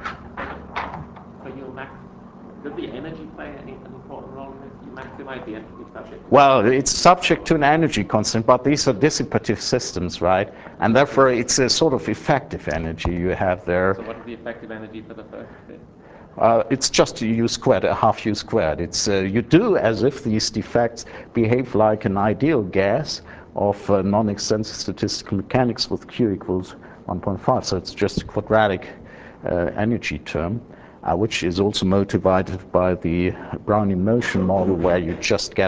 So you max, does the energy play any, an important role in this? You maximize the entropy subject? well, it's subject to an energy constant, but these are dissipative systems, right? And therefore, it's a sort of effective energy you have there. So what is the effective energy for the first fit? Uh, it's just a u squared, a half u squared. It's uh, you do as if these defects behave like an ideal gas of uh, non-extensive statistical mechanics with Q equals one point five. So it's just a quadratic uh, energy term, uh, which is also motivated by the Brownian motion model, where you just get a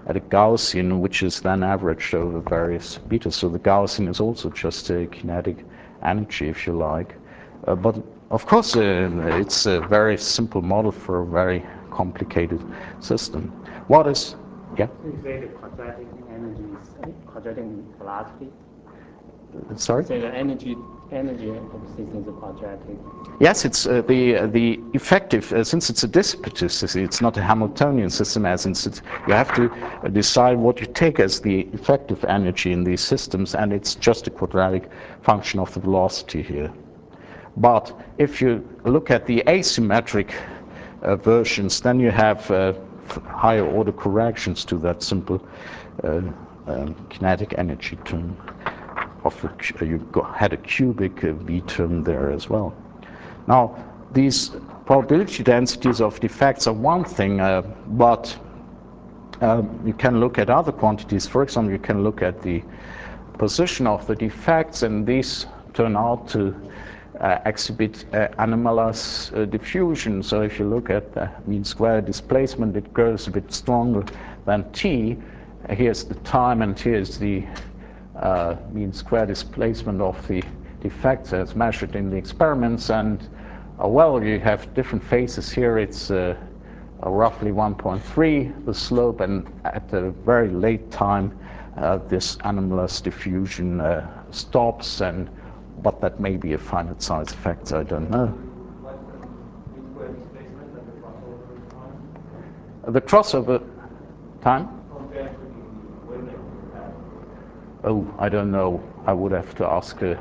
at a Gaussian, which is then averaged over various betas. So the Gaussian is also just a kinetic energy, if you like. Uh, but of course, uh, it's a very simple model for a very complicated system. What is, yeah? You say the quadratic energy is quadratic velocity. Sorry? So the energy energy of the system is quadratic. Yes, it's uh, the uh, the effective, uh, since it's a dissipative system, it's not a Hamiltonian system, as in it's, you have to decide what you take as the effective energy in these systems, and it's just a quadratic function of the velocity here. But if you look at the asymmetric uh, versions, then you have uh, higher order corrections to that simple uh, um, kinetic energy term. Of the, you had a cubic uh, V term there as well. Now, these probability densities of defects are one thing, uh, but um, you can look at other quantities. For example, you can look at the position of the defects, and these turn out to uh, exhibit uh, anomalous uh, diffusion. So if you look at the mean square displacement, it grows a bit stronger than t. Here's the time, and here's the uh, mean square displacement of the defects as measured in the experiments. And uh, well, you have different phases here. It's uh, uh, roughly one point three, the slope, and at a very late time, uh, this anomalous diffusion uh, stops. And but that may be a finite size effect, I don't know. The crossover time? Oh, I don't know. I would have to ask. Uh,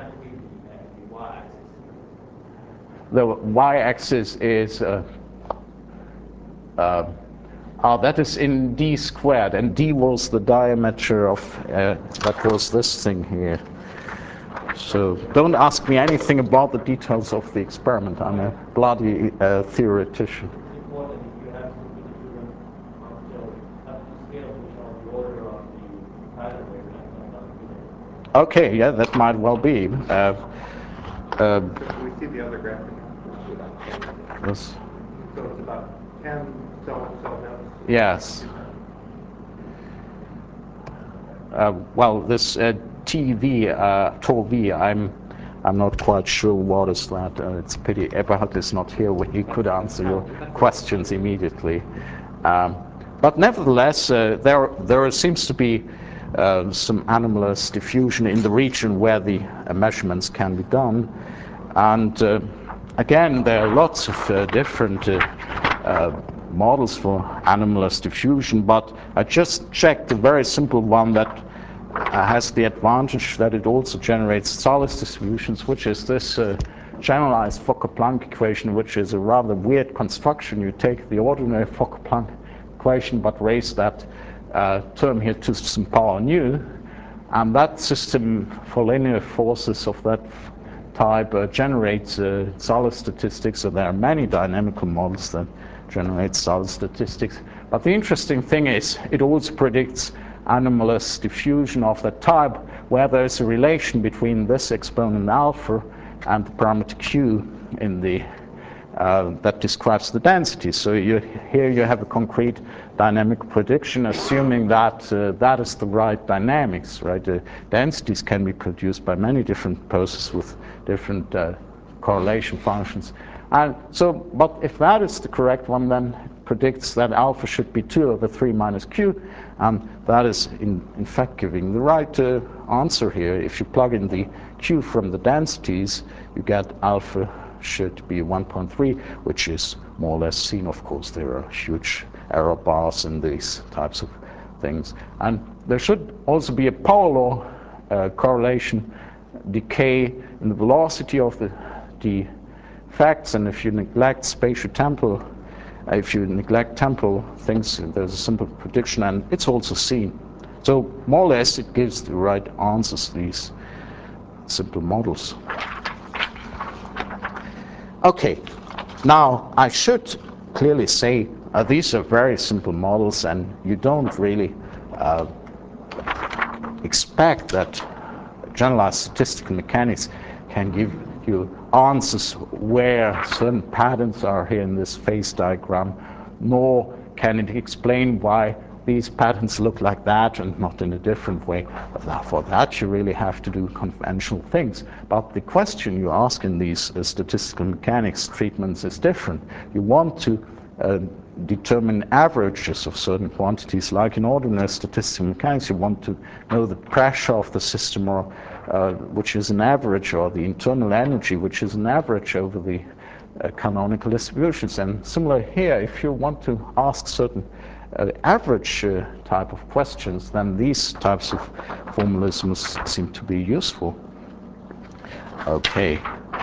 the y-axis is uh, uh, ah, that is in d squared, and d was the diameter of uh, that was this thing here. So don't ask me anything about the details of the experiment. I'm a bloody uh, theoretician. Okay, yeah, that might well be. Uh, uh, we see the other graphic. this. So it's about ten cell cell nodes. Yes. Uh, well, this uh, T V, uh, tau V, I'm, I'm not quite sure what is that. Uh, it's a pity Eberhard is not here. He could answer your questions immediately. Um, but nevertheless, uh, there there seems to be uh, some anomalous diffusion in the region where the uh, measurements can be done. And uh, again, there are lots of uh, different uh, uh, models for anomalous diffusion, but I just checked a very simple one that uh, has the advantage that it also generates Salles distributions, which is this uh, generalized Fokker-Planck equation, which is a rather weird construction. You take the ordinary Fokker-Planck equation, but raise that uh, term here to some power nu, and that system for linear forces of that type uh, generates uh, Salles statistics. So there are many dynamical models that generate Salles statistics. But the interesting thing is it also predicts anomalous diffusion of that type, where there is a relation between this exponent alpha and the parameter q in the uh, that describes the density. So you, here you have a concrete dynamic prediction, assuming that uh, that is the right dynamics, right? Uh, densities can be produced by many different processes with different uh, correlation functions. And so, but if that is the correct one, then it predicts that alpha should be two over three minus q, and that is in, in fact giving the right uh, answer here. If you plug in the q from the densities, you get alpha should be one point three, which is more or less seen. Of course, there are huge error bars in these types of things. And there should also be a power law uh, correlation decay in the velocity of the, the effects. And if you neglect spatiotemporal, uh, if you neglect temporal things, there's a simple prediction, and it's also seen. So more or less, it gives the right answers, these simple models. Okay, now I should clearly say uh, these are very simple models, and you don't really uh, expect that generalized statistical mechanics can give you answers where certain patterns are here in this phase diagram, nor can it explain why these patterns look like that and not in a different way. But for that, you really have to do conventional things. But the question you ask in these uh, statistical mechanics treatments is different. You want to uh, determine averages of certain quantities, like in ordinary statistical mechanics. You want to know the pressure of the system, or uh, which is an average, or the internal energy, which is an average over the uh, canonical distributions. And similar here, if you want to ask certain uh, average uh, type of questions, then these types of formalisms seem to be useful. Okay,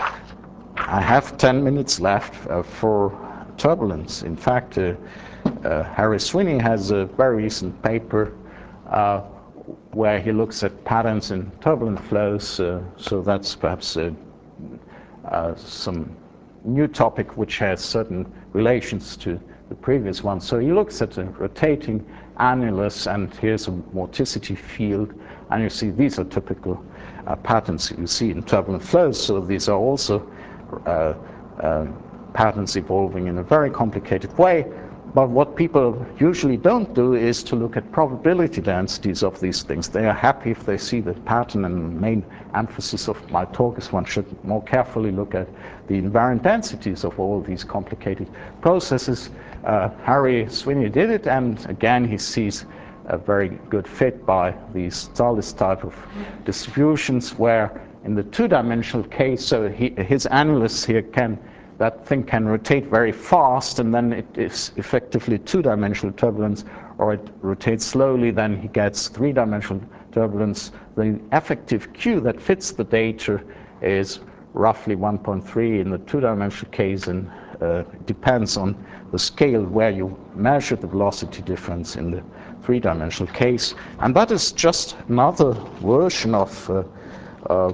I have ten minutes left uh, for turbulence. In fact, uh, uh, Harry Sweeney has a very recent paper uh, where he looks at patterns in turbulent flows, uh, so that's perhaps uh, uh, some new topic which has certain relations to the previous one. So he looks at a rotating annulus, and here's a vorticity field, and you see these are typical uh, patterns you see in turbulent flows. So these are also uh, uh, patterns evolving in a very complicated way. But what people usually don't do is to look at probability densities of these things. They are happy if they see the pattern, and the main emphasis of my talk is one should more carefully look at the invariant densities of all these complicated processes. Uh, Harry Sweeney did it, and again he sees a very good fit by these Tallis type of distributions, where in the two-dimensional case, so he, his annulus here can, that thing can rotate very fast, and then it is effectively two-dimensional turbulence, or it rotates slowly, then he gets three-dimensional turbulence. The effective Q that fits the data is roughly one point three in the two-dimensional case, and uh, it depends on the scale where you measure the velocity difference in the three-dimensional case. And that is just another version of uh, uh,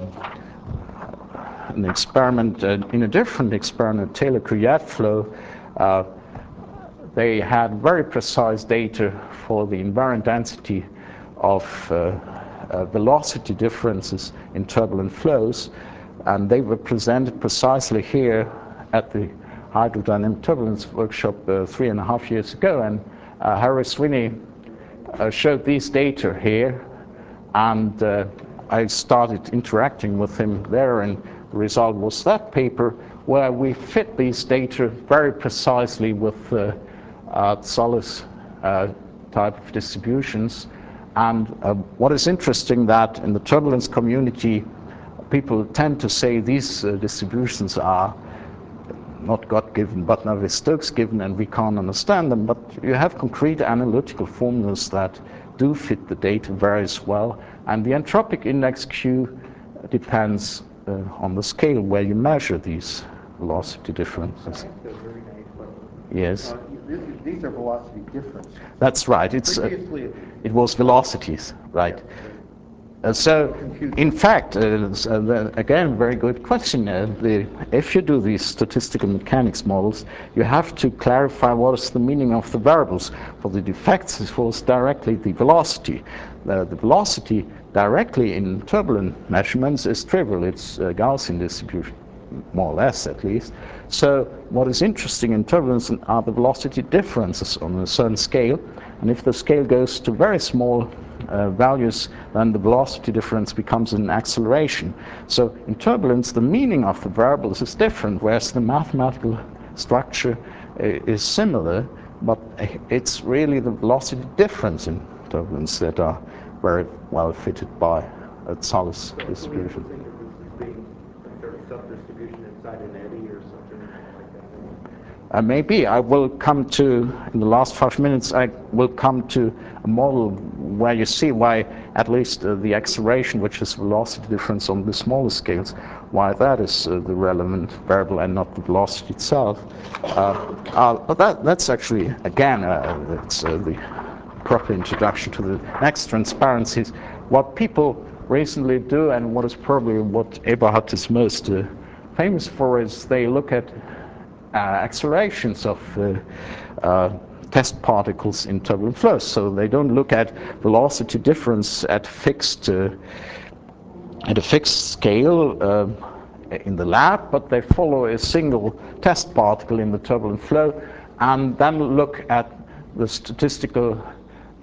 an experiment, uh, in a different experiment, Taylor-Couillard flow. Uh, they had very precise data for the invariant density of uh, uh, velocity differences in turbulent flows, and they were presented precisely here at the Hydrodynamic Turbulence Workshop uh, three and a half years ago. And uh, Harry Sweeney uh, showed these data here, and uh, I started interacting with him there, and the result was that paper where we fit these data very precisely with uh, uh, Tallis uh, type of distributions. And uh, what is interesting, that in the turbulence community, people tend to say these uh, distributions are not God-given, but Navier-Stokes given, and we can't understand them. But you have concrete analytical formulas that do fit the data very well, and the entropic index Q depends uh, on the scale where you measure these velocity differences. Yes. Uh, this is, these are velocity differences. That's right. It's uh, it was velocities, right? Uh, so, in fact, uh, so the, again, very good question. Uh, the, if you do these statistical mechanics models, you have to clarify what is the meaning of the variables. For the defects, it was directly the velocity. Uh, the velocity directly in turbulent measurements is trivial. It's a Gaussian distribution, more or less at least. So what is interesting in turbulence are the velocity differences on a certain scale. And if the scale goes to very small uh, values, then the velocity difference becomes an acceleration. So in turbulence, the meaning of the variables is different, whereas the mathematical structure uh, is similar, but it's really the velocity difference in turbulence that are very well fitted by a Tallis distribution. So we think of this as being a sort of sub-distribution inside an eddy or something like that? Uh, maybe I will come to, in the last five minutes, I will come to a model where you see why at least uh, the acceleration, which is velocity difference on the smaller scales, why that is uh, the relevant variable and not the velocity itself. Uh, uh, but that, that's actually, again, uh, it's uh, the proper introduction to the next transparencies. What people recently do, and what is probably what Eberhard is most uh, famous for, is they look at uh, accelerations of uh, uh, test particles in turbulent flows. So they don't look at velocity difference at fixed uh, at a fixed scale uh, in the lab, but they follow a single test particle in the turbulent flow, and then look at the statistical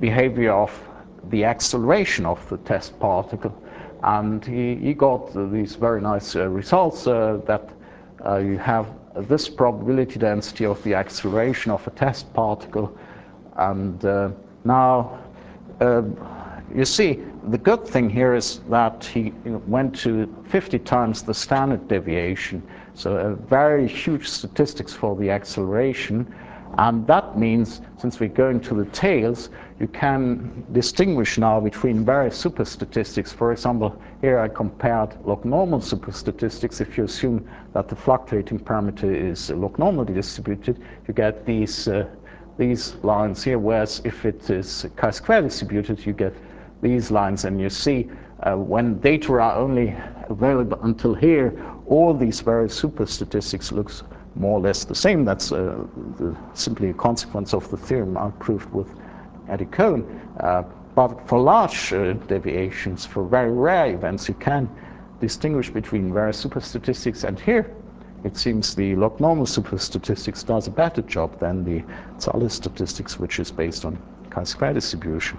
behavior of the acceleration of the test particle. And he, he got uh, these very nice uh, results uh, that uh, you have this probability density of the acceleration of a test particle. And uh, now, uh, you see, the good thing here is that he you know, went to fifty times the standard deviation, so a very huge statistics for the acceleration. And that means, since we're going to the tails, you can distinguish now between various superstatistics. For example, here I compared log-normal superstatistics. If you assume that the fluctuating parameter is log-normally distributed, you get these uh, these lines here, whereas if it is chi-square distributed, you get these lines. And you see, uh, when data are only available until here, all these various superstatistics looks more or less the same. That's uh, the, simply a consequence of the theorem I proved with Eddie Cohn. Uh, but for large uh, deviations, for very rare events, you can distinguish between various superstatistics. And here, it seems the log-normal superstatistics does a better job than the Zales statistics, which is based on chi-square distribution.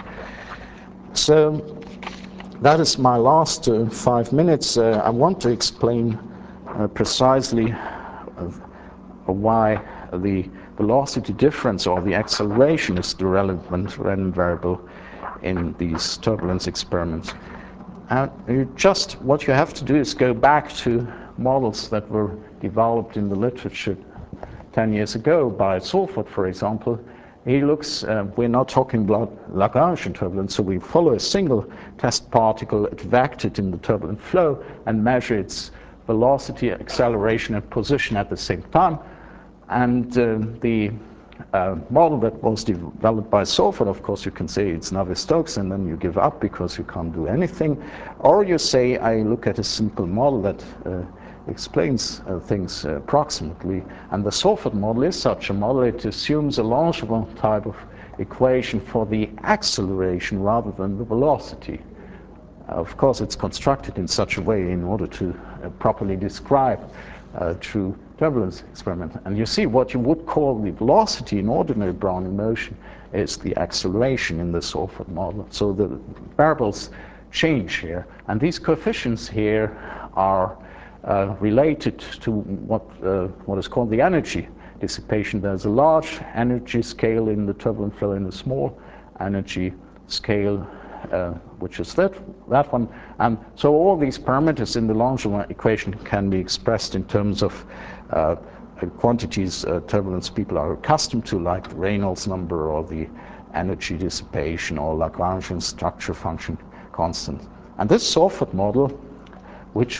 So that is my last uh, five minutes. Uh, I want to explain uh, precisely uh, why the velocity difference or the acceleration is the relevant random variable in these turbulence experiments. And you just what you have to do is go back to models that were developed in the literature ten years ago by Salford, for example. He looks, uh, we're not talking about Lagrangian turbulence, so we follow a single test particle advected in the turbulent flow and measure its velocity, acceleration, and position at the same time. And uh, the uh, model that was developed by Salford, of course, you can say it's Navier-Stokes, and then you give up because you can't do anything. Or you say, I look at a simple model that uh, explains uh, things uh, approximately. And the Salford model is such a model. It assumes a Langevin type of equation for the acceleration rather than the velocity. Uh, of course, it's constructed in such a way in order to uh, properly describe uh, true turbulence experiment. And you see, what you would call the velocity in ordinary Brownian motion is the acceleration in the Salford model. So the variables change here. And these coefficients here are uh, related to what, uh, what is called the energy dissipation. There's a large energy scale in the turbulent flow and a small energy scale, uh, which is that, that one. And so all these parameters in the Langevin equation can be expressed in terms of uh, quantities uh, turbulence people are accustomed to, like the Reynolds number or the energy dissipation or Lagrangian structure function constant. And this Salford model, which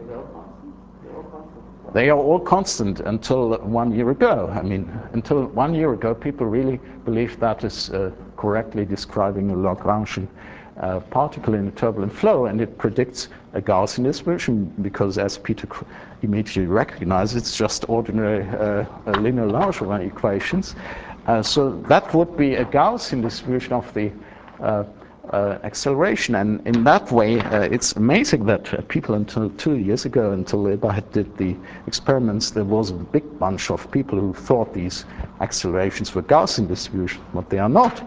they are all constant until one year ago. I mean, until one year ago, people really believed that is uh, correctly describing a Lagrangian uh, particle in a turbulent flow, and it predicts a Gaussian distribution because, as Peter immediately recognized, it's just ordinary uh, linear Langevin equations. Uh, so that would be a Gaussian distribution of the uh, Uh, acceleration, and in that way uh, it's amazing that uh, people until two years ago, until Eberhard did the experiments, there was a big bunch of people who thought these accelerations were Gaussian distributions, but they are not.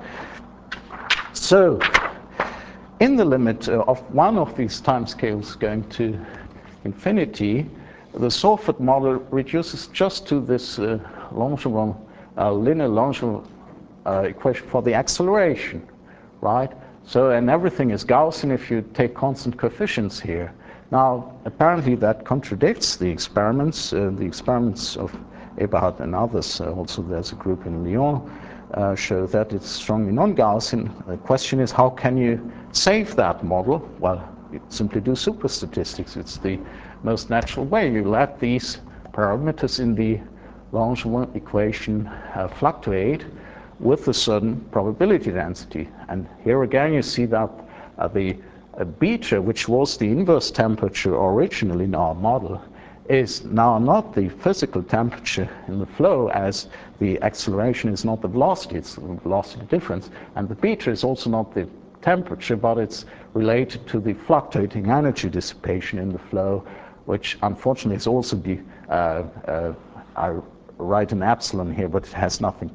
So in the limit uh, of one of these timescales going to infinity, the Salford model reduces just to this uh, Langevin, uh, linear Langevin uh, equation for the acceleration, right? So, and everything is Gaussian if you take constant coefficients here. Now, apparently that contradicts the experiments, uh, the experiments of Eberhard and others, uh, also there's a group in Lyon, uh, show that it's strongly non-Gaussian. The question is, how can you save that model? Well, you simply do superstatistics. It's the most natural way. You let these parameters in the Langevin equation uh, fluctuate with a certain probability density. And here again you see that uh, the uh, beta, which was the inverse temperature originally in our model, is now not the physical temperature in the flow, as the acceleration is not the velocity, it's the velocity difference. And the beta is also not the temperature, but it's related to the fluctuating energy dissipation in the flow, which unfortunately is also the, uh, uh, I write an epsilon here, but it has nothing to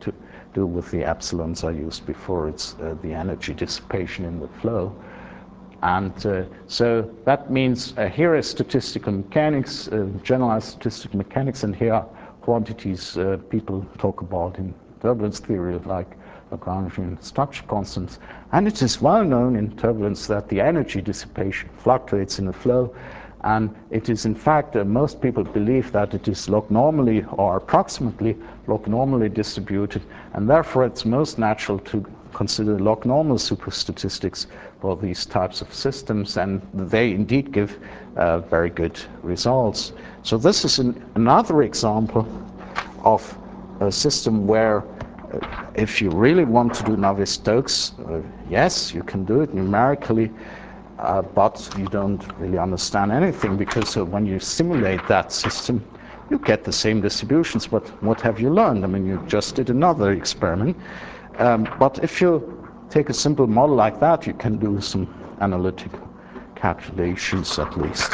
do with the epsilons I used before. It's uh, the energy dissipation in the flow. And uh, so that means uh, here is statistical mechanics, uh, generalized statistical mechanics, and here are quantities uh, people talk about in turbulence theory, like Lagrangian structure constants. And it is well known in turbulence that the energy dissipation fluctuates in the flow, and it is in fact, uh, most people believe that it is log normally or approximately log normally distributed, and therefore it's most natural to consider log normal superstatistics for these types of systems, and they indeed give uh, very good results. So this is an, another example of a system where uh, if you really want to do Navier-Stokes, uh, yes, you can do it numerically, uh, but you don't really understand anything, because uh, when you simulate that system, you get the same distributions, but what have you learned? I mean, you just did another experiment. Um, but if you take a simple model like that, you can do some analytical calculations at least.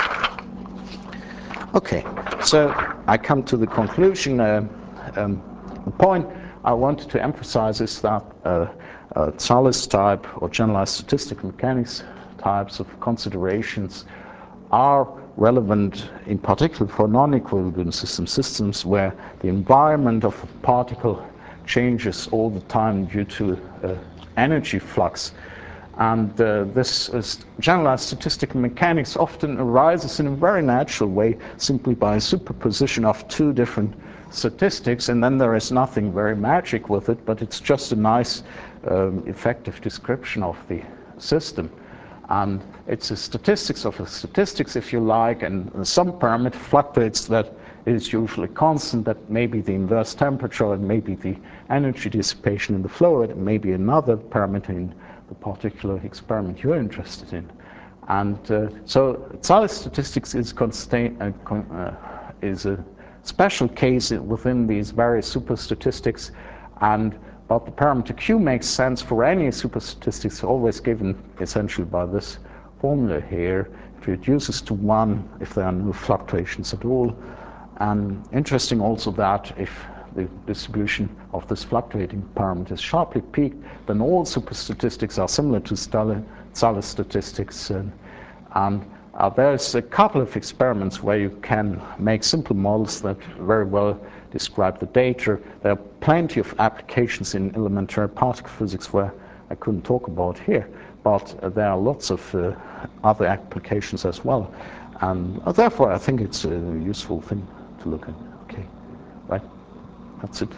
Okay, so I come to the conclusion. Uh, um, the point I wanted to emphasize is that uh, uh, Zales type or generalized statistical mechanics types of considerations are relevant in particular for non-equilibrium system systems where the environment of a particle changes all the time due to uh, energy flux. And uh, this is generalized statistical mechanics often arises in a very natural way simply by superposition of two different statistics, and then there is nothing very magic with it, but it's just a nice um, effective description of the system. And it's a statistics of a statistics, if you like, and some parameter fluctuates that is usually constant, that may be the inverse temperature, and maybe the energy dissipation in the fluid, and maybe another parameter in the particular experiment you're interested in. And uh, so Zales statistics is, constant, uh, con uh, is a special case within these various superstatistics, and but the parameter Q makes sense for any superstatistics always given essentially by this formula here. It reduces to one if there are no fluctuations at all. And interesting also that if the distribution of this fluctuating parameter is sharply peaked, then all superstatistics are similar to Zales statistics. And, and uh, there's a couple of experiments where you can make simple models that very well describe the data. There are plenty of applications in elementary particle physics where I couldn't talk about here, but uh, there are lots of uh, other applications as well. And uh, therefore, I think it's a useful thing to look at. Okay, right, that's it.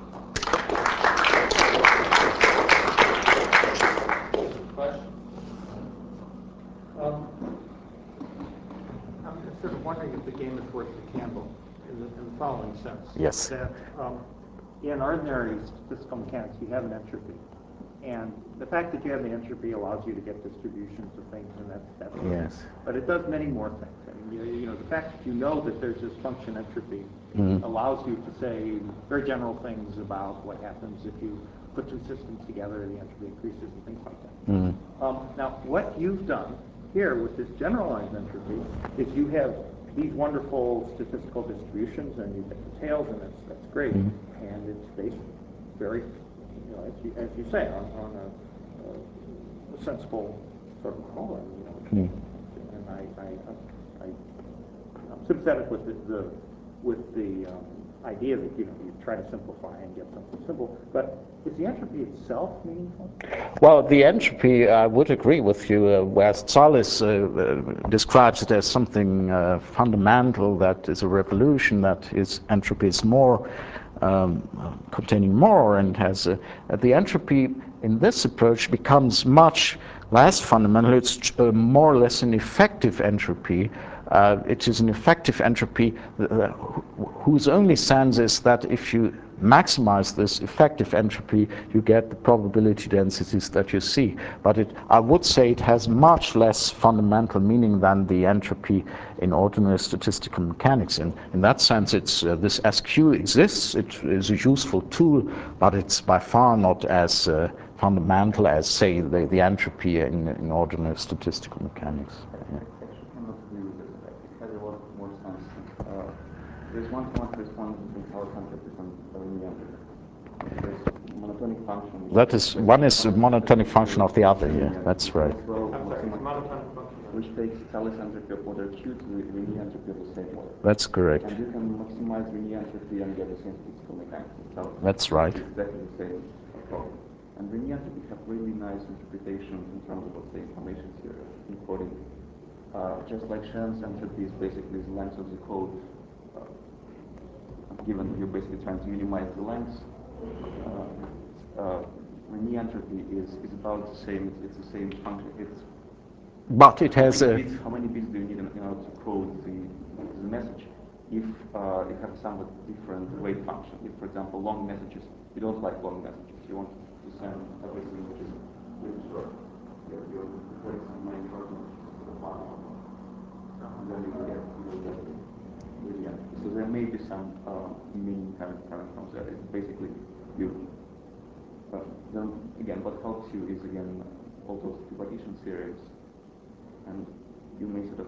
Um, I'm just sort of wondering if the game is worth the candle in the, in the following sense. Yes. That um, in ordinary statistical mechanics, you have an entropy. And the fact that you have the entropy allows you to get distributions of things, and that's, that's Yes. But it does many more things. I mean, you, you know, the fact that you know that there's this function entropy Mm. allows you to say very general things about what happens if you put two systems together, the entropy increases and things like that. Mm. Um, now, what you've done here with this generalized entropy is you have these wonderful statistical distributions, and you get the tails, and that's, that's great. Mm. And it's based very, you know, as you, as you say, on, on a, a sensible sort of model. And, you know, Mm. and I, I, I, I'm sympathetic with the, the with the um, idea that, you know, you try to simplify and get something simple. But is the entropy itself meaningful? Well, the entropy, I would agree with you, uh, whereas Zales uh, uh, describes it as something uh, fundamental, that is a revolution, that is entropy is more, um, containing more, and has a, uh, the entropy in this approach becomes much less fundamental. It's uh, more or less an effective entropy. Uh, it is an effective entropy uh, whose only sense is that if you maximize this effective entropy, you get the probability densities that you see. But it, I would say it has much less fundamental meaning than the entropy in ordinary statistical mechanics. And in that sense, it's uh, this S Q exists. It is a useful tool, but it's by far not as uh, fundamental as, say, the, the entropy in, in ordinary statistical mechanics. Yeah. Uh, there's one to one correspondence between power concept and the entropy. There's monotonic function. That is, one is a monotonic function of the other, yeah, that's right. As well, I'm sorry, it's maximize- monotonic function. which takes Thales entropy of order Q to the Rényi entropy of the same order. That's correct. And you can maximize Rényi entropy and get the same statistical mechanics itself. That's right. It's exactly the same problem. And Rényi entropy have really nice interpretations in terms of, let's say, information theory, encoding. Uh, just like Shannon's entropy is basically the length of the code, uh, given you're basically trying to minimize the length. Uh, uh, Rényi entropy is, is about the same, it's, it's the same function. It's But it has how a... many bits, how many bits do you need in, in order to code the, the message? If uh, you have a somewhat different weight function, if, for example, long messages, you don't like long messages, you want to send everything which is really short. You you replace some many short messages to the file. And then you get, you will get really empty. So there may be some uh, meaning coming, coming from that. It's basically you. Uh, then again, what helps you is again all those propagation theorems, and you may sort of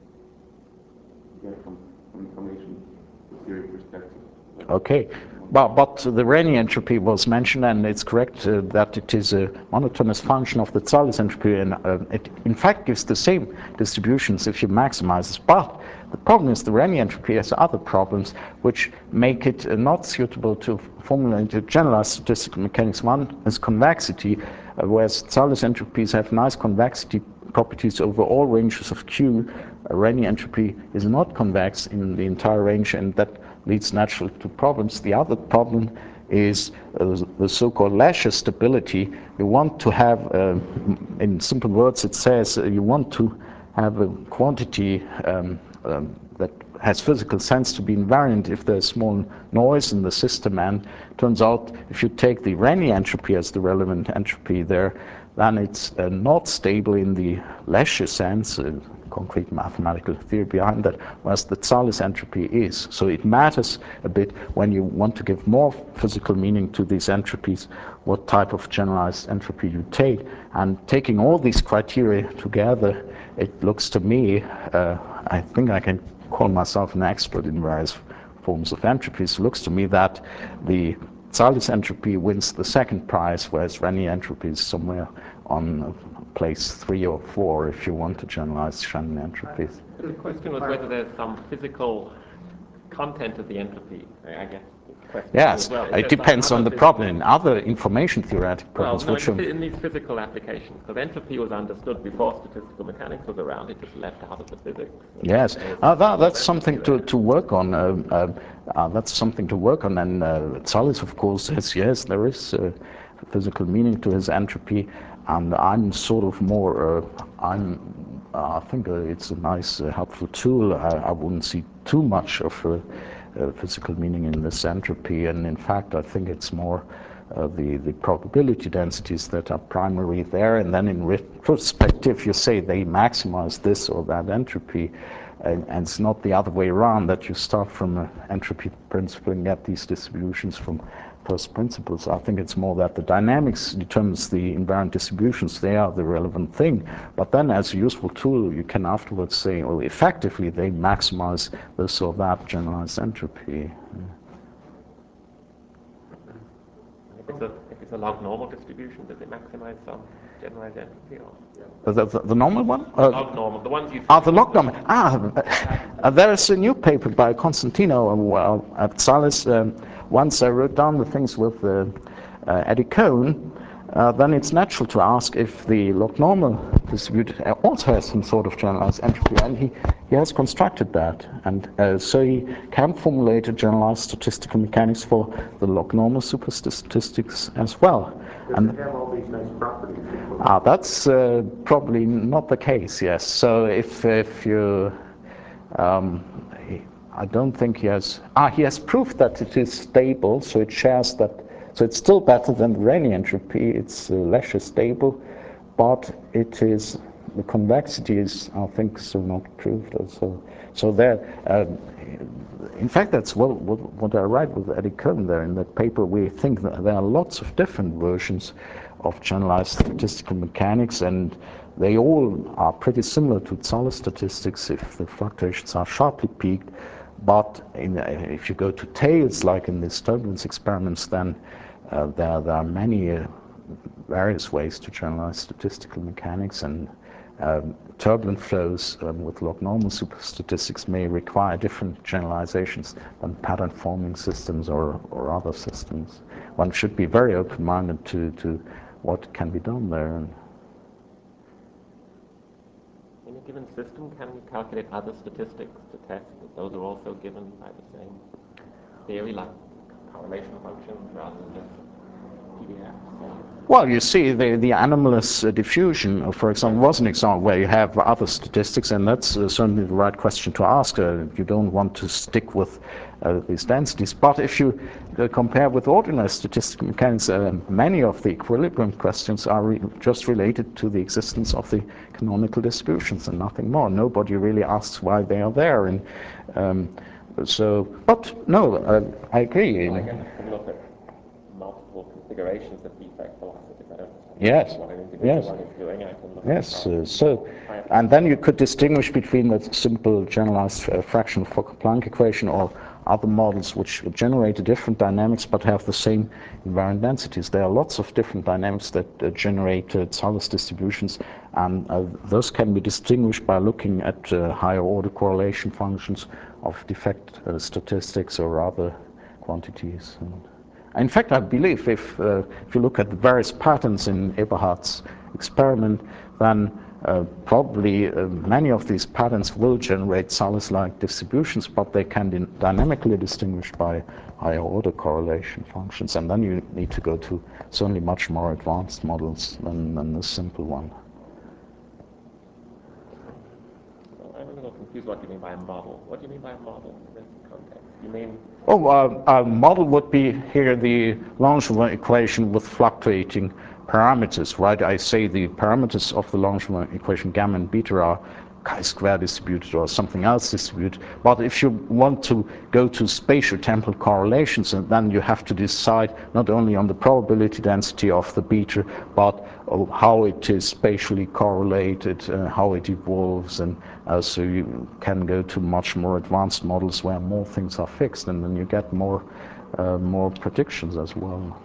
get from, from information theory perspective. Okay, but, but the Rényi entropy was mentioned, and it's correct uh, that it is a monotonous function of the Thales entropy, and uh, it in fact gives the same distributions if you maximize it. But the problem is the Rényi entropy has other problems which make it uh, not suitable to formulate a generalized statistical mechanics. One is convexity, uh, whereas Thales entropies have nice convexity properties over all ranges of Q. Uh, Rényi entropy is not convex in the entire range, and that leads naturally to problems. The other problem is uh, the so-called Lasher stability. You want to have, uh, in simple words, it says uh, you want to have a quantity um, um, that has physical sense to be invariant if there's small noise in the system, and turns out if you take the Rényi entropy as the relevant entropy there, then it's uh, not stable in the Lasher sense, uh, concrete mathematical theory behind that, whereas the Thales entropy is. So it matters a bit when you want to give more physical meaning to these entropies, what type of generalized entropy you take. And taking all these criteria together, it looks to me, uh, I think I can call myself an expert in various forms of entropies, it looks to me that the Thales entropy wins the second prize, whereas Rényi entropy is somewhere on place three or four if you want to generalize Shannon entropies. The question was whether there's some physical content of the entropy, I guess. Yes, as well. Is it there depends some on the other problem. In other information theoretic Well, problems, no, which in, are, in these physical applications, because entropy was understood before statistical mechanics was around, it just left out of the physics. yes, There was uh, that, that's entropy something to, there. to work on. Uh, uh, uh, that's something to work on. And uh, Thales, of course, says yes, there is uh, physical meaning to his entropy, and I'm sort of more. Uh, I'm. Uh, I think uh, it's a nice, uh, helpful tool. I, I wouldn't see too much of uh, uh, physical meaning in this entropy, and in fact, I think it's more. Uh, the, the probability densities that are primary there, and then in retrospective you say they maximize this or that entropy, and, and it's not the other way around, that you start from an entropy principle and get these distributions from first principles. I think it's more that the dynamics determines the invariant distributions, they are the relevant thing, but then as a useful tool you can afterwards say, well, effectively they maximize this or that generalized entropy. If it's, a, if it's a log normal distribution, does it maximize some generalized entropy? Or? Uh, The, the, the normal one? Uh, Log normal, the ones you Ah, the log normal. Ah, uh, there is a new paper by Constantino uh, at Thales. Um, once I wrote down the things with uh, uh, Eddie Cohn, uh, then it's natural to ask if the log normal distributed also has some sort of generalized entropy, and he, he has constructed that. And uh, so he can formulate a generalized statistical mechanics for the log normal superstatistics as well. Does And it have all these nice properties? Ah, that's uh, probably not the case, yes. So if, if you, um, he, I don't think he has, ah, he has proof that it is stable, so it shares that, so it's still better than the Rényi entropy, it's uh, less stable, but it is, the convexity is, I think, so not proved also. So there, um, in fact, that's what, what, what I write with Eddie Cohn there in that paper. We think that there are lots of different versions of generalized statistical mechanics, and they all are pretty similar to Thales statistics if the fluctuations are sharply peaked. But in, if you go to tails, like in these turbulence experiments, then uh, there, there are many uh, various ways to generalize statistical mechanics, and um, turbulent flows um, with log-normal superstatistics may require different generalizations than pattern-forming systems or, or other systems. One should be very open-minded to, to what can be done there. In a given system, can we calculate other statistics to test that those are also given by the same theory, like correlation functions rather than just P D Fs? Well, you see, the, the anomalous uh, diffusion, uh, for example, was an example where you have other statistics, and that's uh, certainly the right question to ask. Uh, you don't want to stick with uh, these densities. But if you uh, compare with ordinary statistical mechanics, uh, many of the equilibrium questions are re just related to the existence of the canonical distributions and nothing more. Nobody really asks why they are there. And um, so, but no, uh, I agree. Well, I can look at multiple configurations of defect velocities. I don't Yes. know what an individual Yes. one is doing. I can look Yes, at uh, so, and then you could distinguish between the simple generalized uh, fractional Fokker-Planck equation or other models which generate different dynamics but have the same invariant densities. There are lots of different dynamics that uh, generate uh, Zalles distributions, and uh, those can be distinguished by looking at uh, higher order correlation functions of defect uh, statistics or other quantities. And in fact, I believe if, uh, if you look at the various patterns in Eberhard's experiment, then uh, probably uh, many of these patterns will generate Zalles-like distributions, but they can be dynamically distinguished by higher order correlation functions, and then you need to go to certainly much more advanced models than, than the simple one. Well, I'm a little confused what you mean by a model. What do you mean by a model in this context? You mean Oh, uh, a model would be here the Langevin equation with fluctuating parameters, right? I say the parameters of the Langevin equation, gamma and beta, are chi-square distributed or something else distributed. But if you want to go to spatial-temporal correlations, then you have to decide not only on the probability density of the beta, but uh, how it is spatially correlated, uh, how it evolves, and uh, so you can go to much more advanced models where more things are fixed, and then you get more, uh, more predictions as well.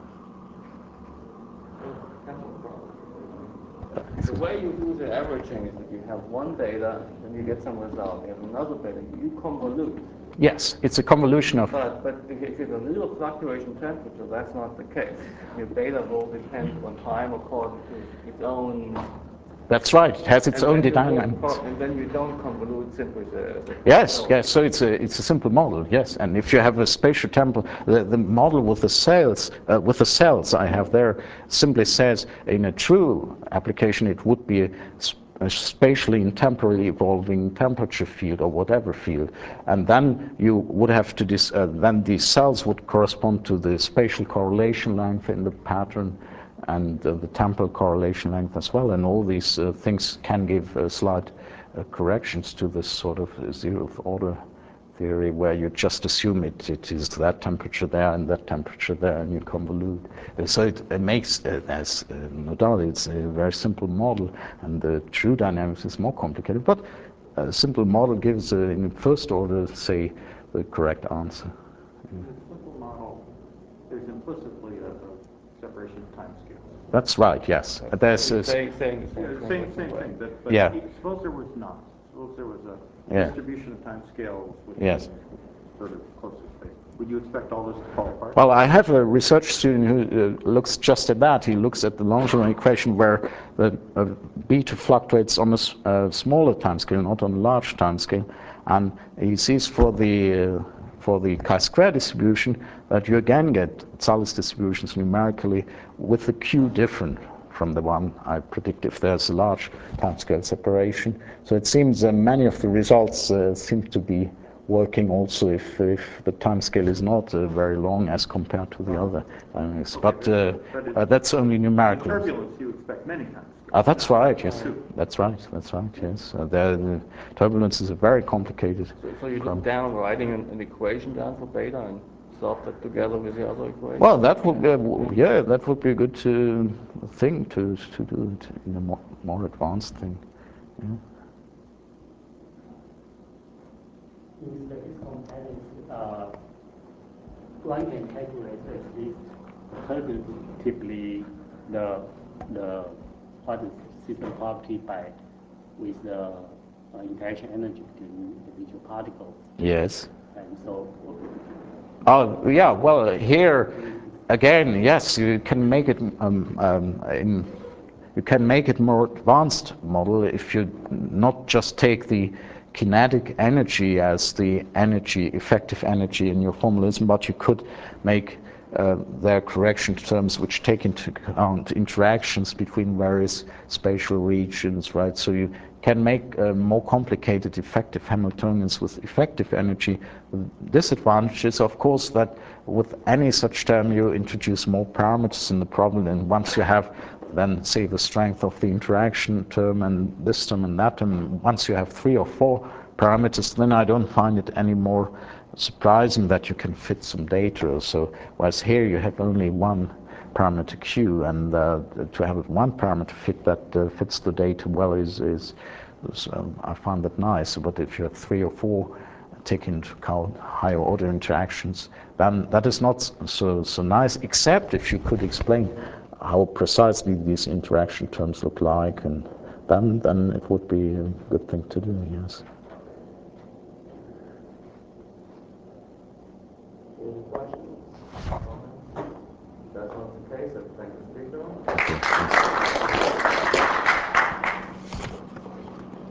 The way you do the averaging is that you have one data, then you get some result. You have another data, you convolute. Yes, it's a convolution of... But, but if it's a little fluctuation temperature, that's not the case. Your data will depend on time according to its own... That's right, it has its and own then you dynamics. don't- And then you don't convolute simply the... the Yes, result. yes. So it's a it's a simple model. Yes, and if you have a spatial temporal, the, the model with the cells uh, with the cells I have there simply says in a true application it would be a, a spatially and temporally evolving temperature field or whatever field, and then you would have to dis, uh, then the cells would correspond to the spatial correlation length in the pattern, and uh, the temporal correlation length as well, and all these uh, things can give uh, slight uh, corrections to this sort of zeroth order theory where you just assume it, it is that temperature there and that temperature there, and you convolute. Uh, so it, it makes, uh, as uh, no doubt, it's a very simple model, and the true dynamics is more complicated, but a simple model gives, uh, in first order, say, the correct answer. In a simple model, there's implicitly a, a separation of time scales. That's right, yes. There's uh, Saying, saying the same Yeah, thing. same, different same way. thing, but, but Yeah. suppose there was not. Suppose there was a Yeah. distribution of time scales with Yes. sort of closer space. Would you expect all this to fall apart? Well, I have a research student who uh, looks just at that. He looks at the Langevin equation where the uh, beta fluctuates on a s- uh, smaller time scale, not on a large time scale, and he sees for the uh, for the chi-square distribution that you again get Zalles distributions numerically with the Q different from the one I predict if there's a large time scale separation. So it seems uh, many of the results uh, seem to be working also if, if the time scale is not uh, very long as compared to the other dynamics. But, uh, But it- uh, that's only In numerically. turbulence, you expect many time scales. Ah, that's not right, just yes. two. That's right, that's right, yes. Uh, the, the turbulence is a very complicated. So, so you problem. look down writing an, an equation down for beta and solve that together with the other equation? Well, that would be, a w- yeah, that would be a good uh, thing to, to do it in a more, more advanced thing. Yeah. In statistical mechanics, uh, one can calculate at least perturbatively the the what is system property by with the uh, interaction energy between individual particles. Yes. And so, Oh, yeah, well, here, again, yes, you can make it um, um, in, you can make it more advanced model if you not just take the kinetic energy as the energy, effective energy in your formalism, but you could make uh, their correction terms which take into account interactions between various spatial regions, right? So you can make uh, more complicated effective Hamiltonians with effective energy. The disadvantage is, of course, that with any such term you introduce more parameters in the problem, and once you have then say the strength of the interaction term and this term and that term, once you have three or four parameters, then I don't find it any more surprising that you can fit some data or so, whereas here you have only one parameter Q, and uh, to have one parameter fit that uh, fits the data well is, is, is um, I find that nice. But if you have three or four take into account higher order interactions, then that is not so so nice, except if you could explain how precisely these interaction terms look like, and then then it would be a good thing to do, yes. Any questions? If that's not the case, I thank the speaker. Okay.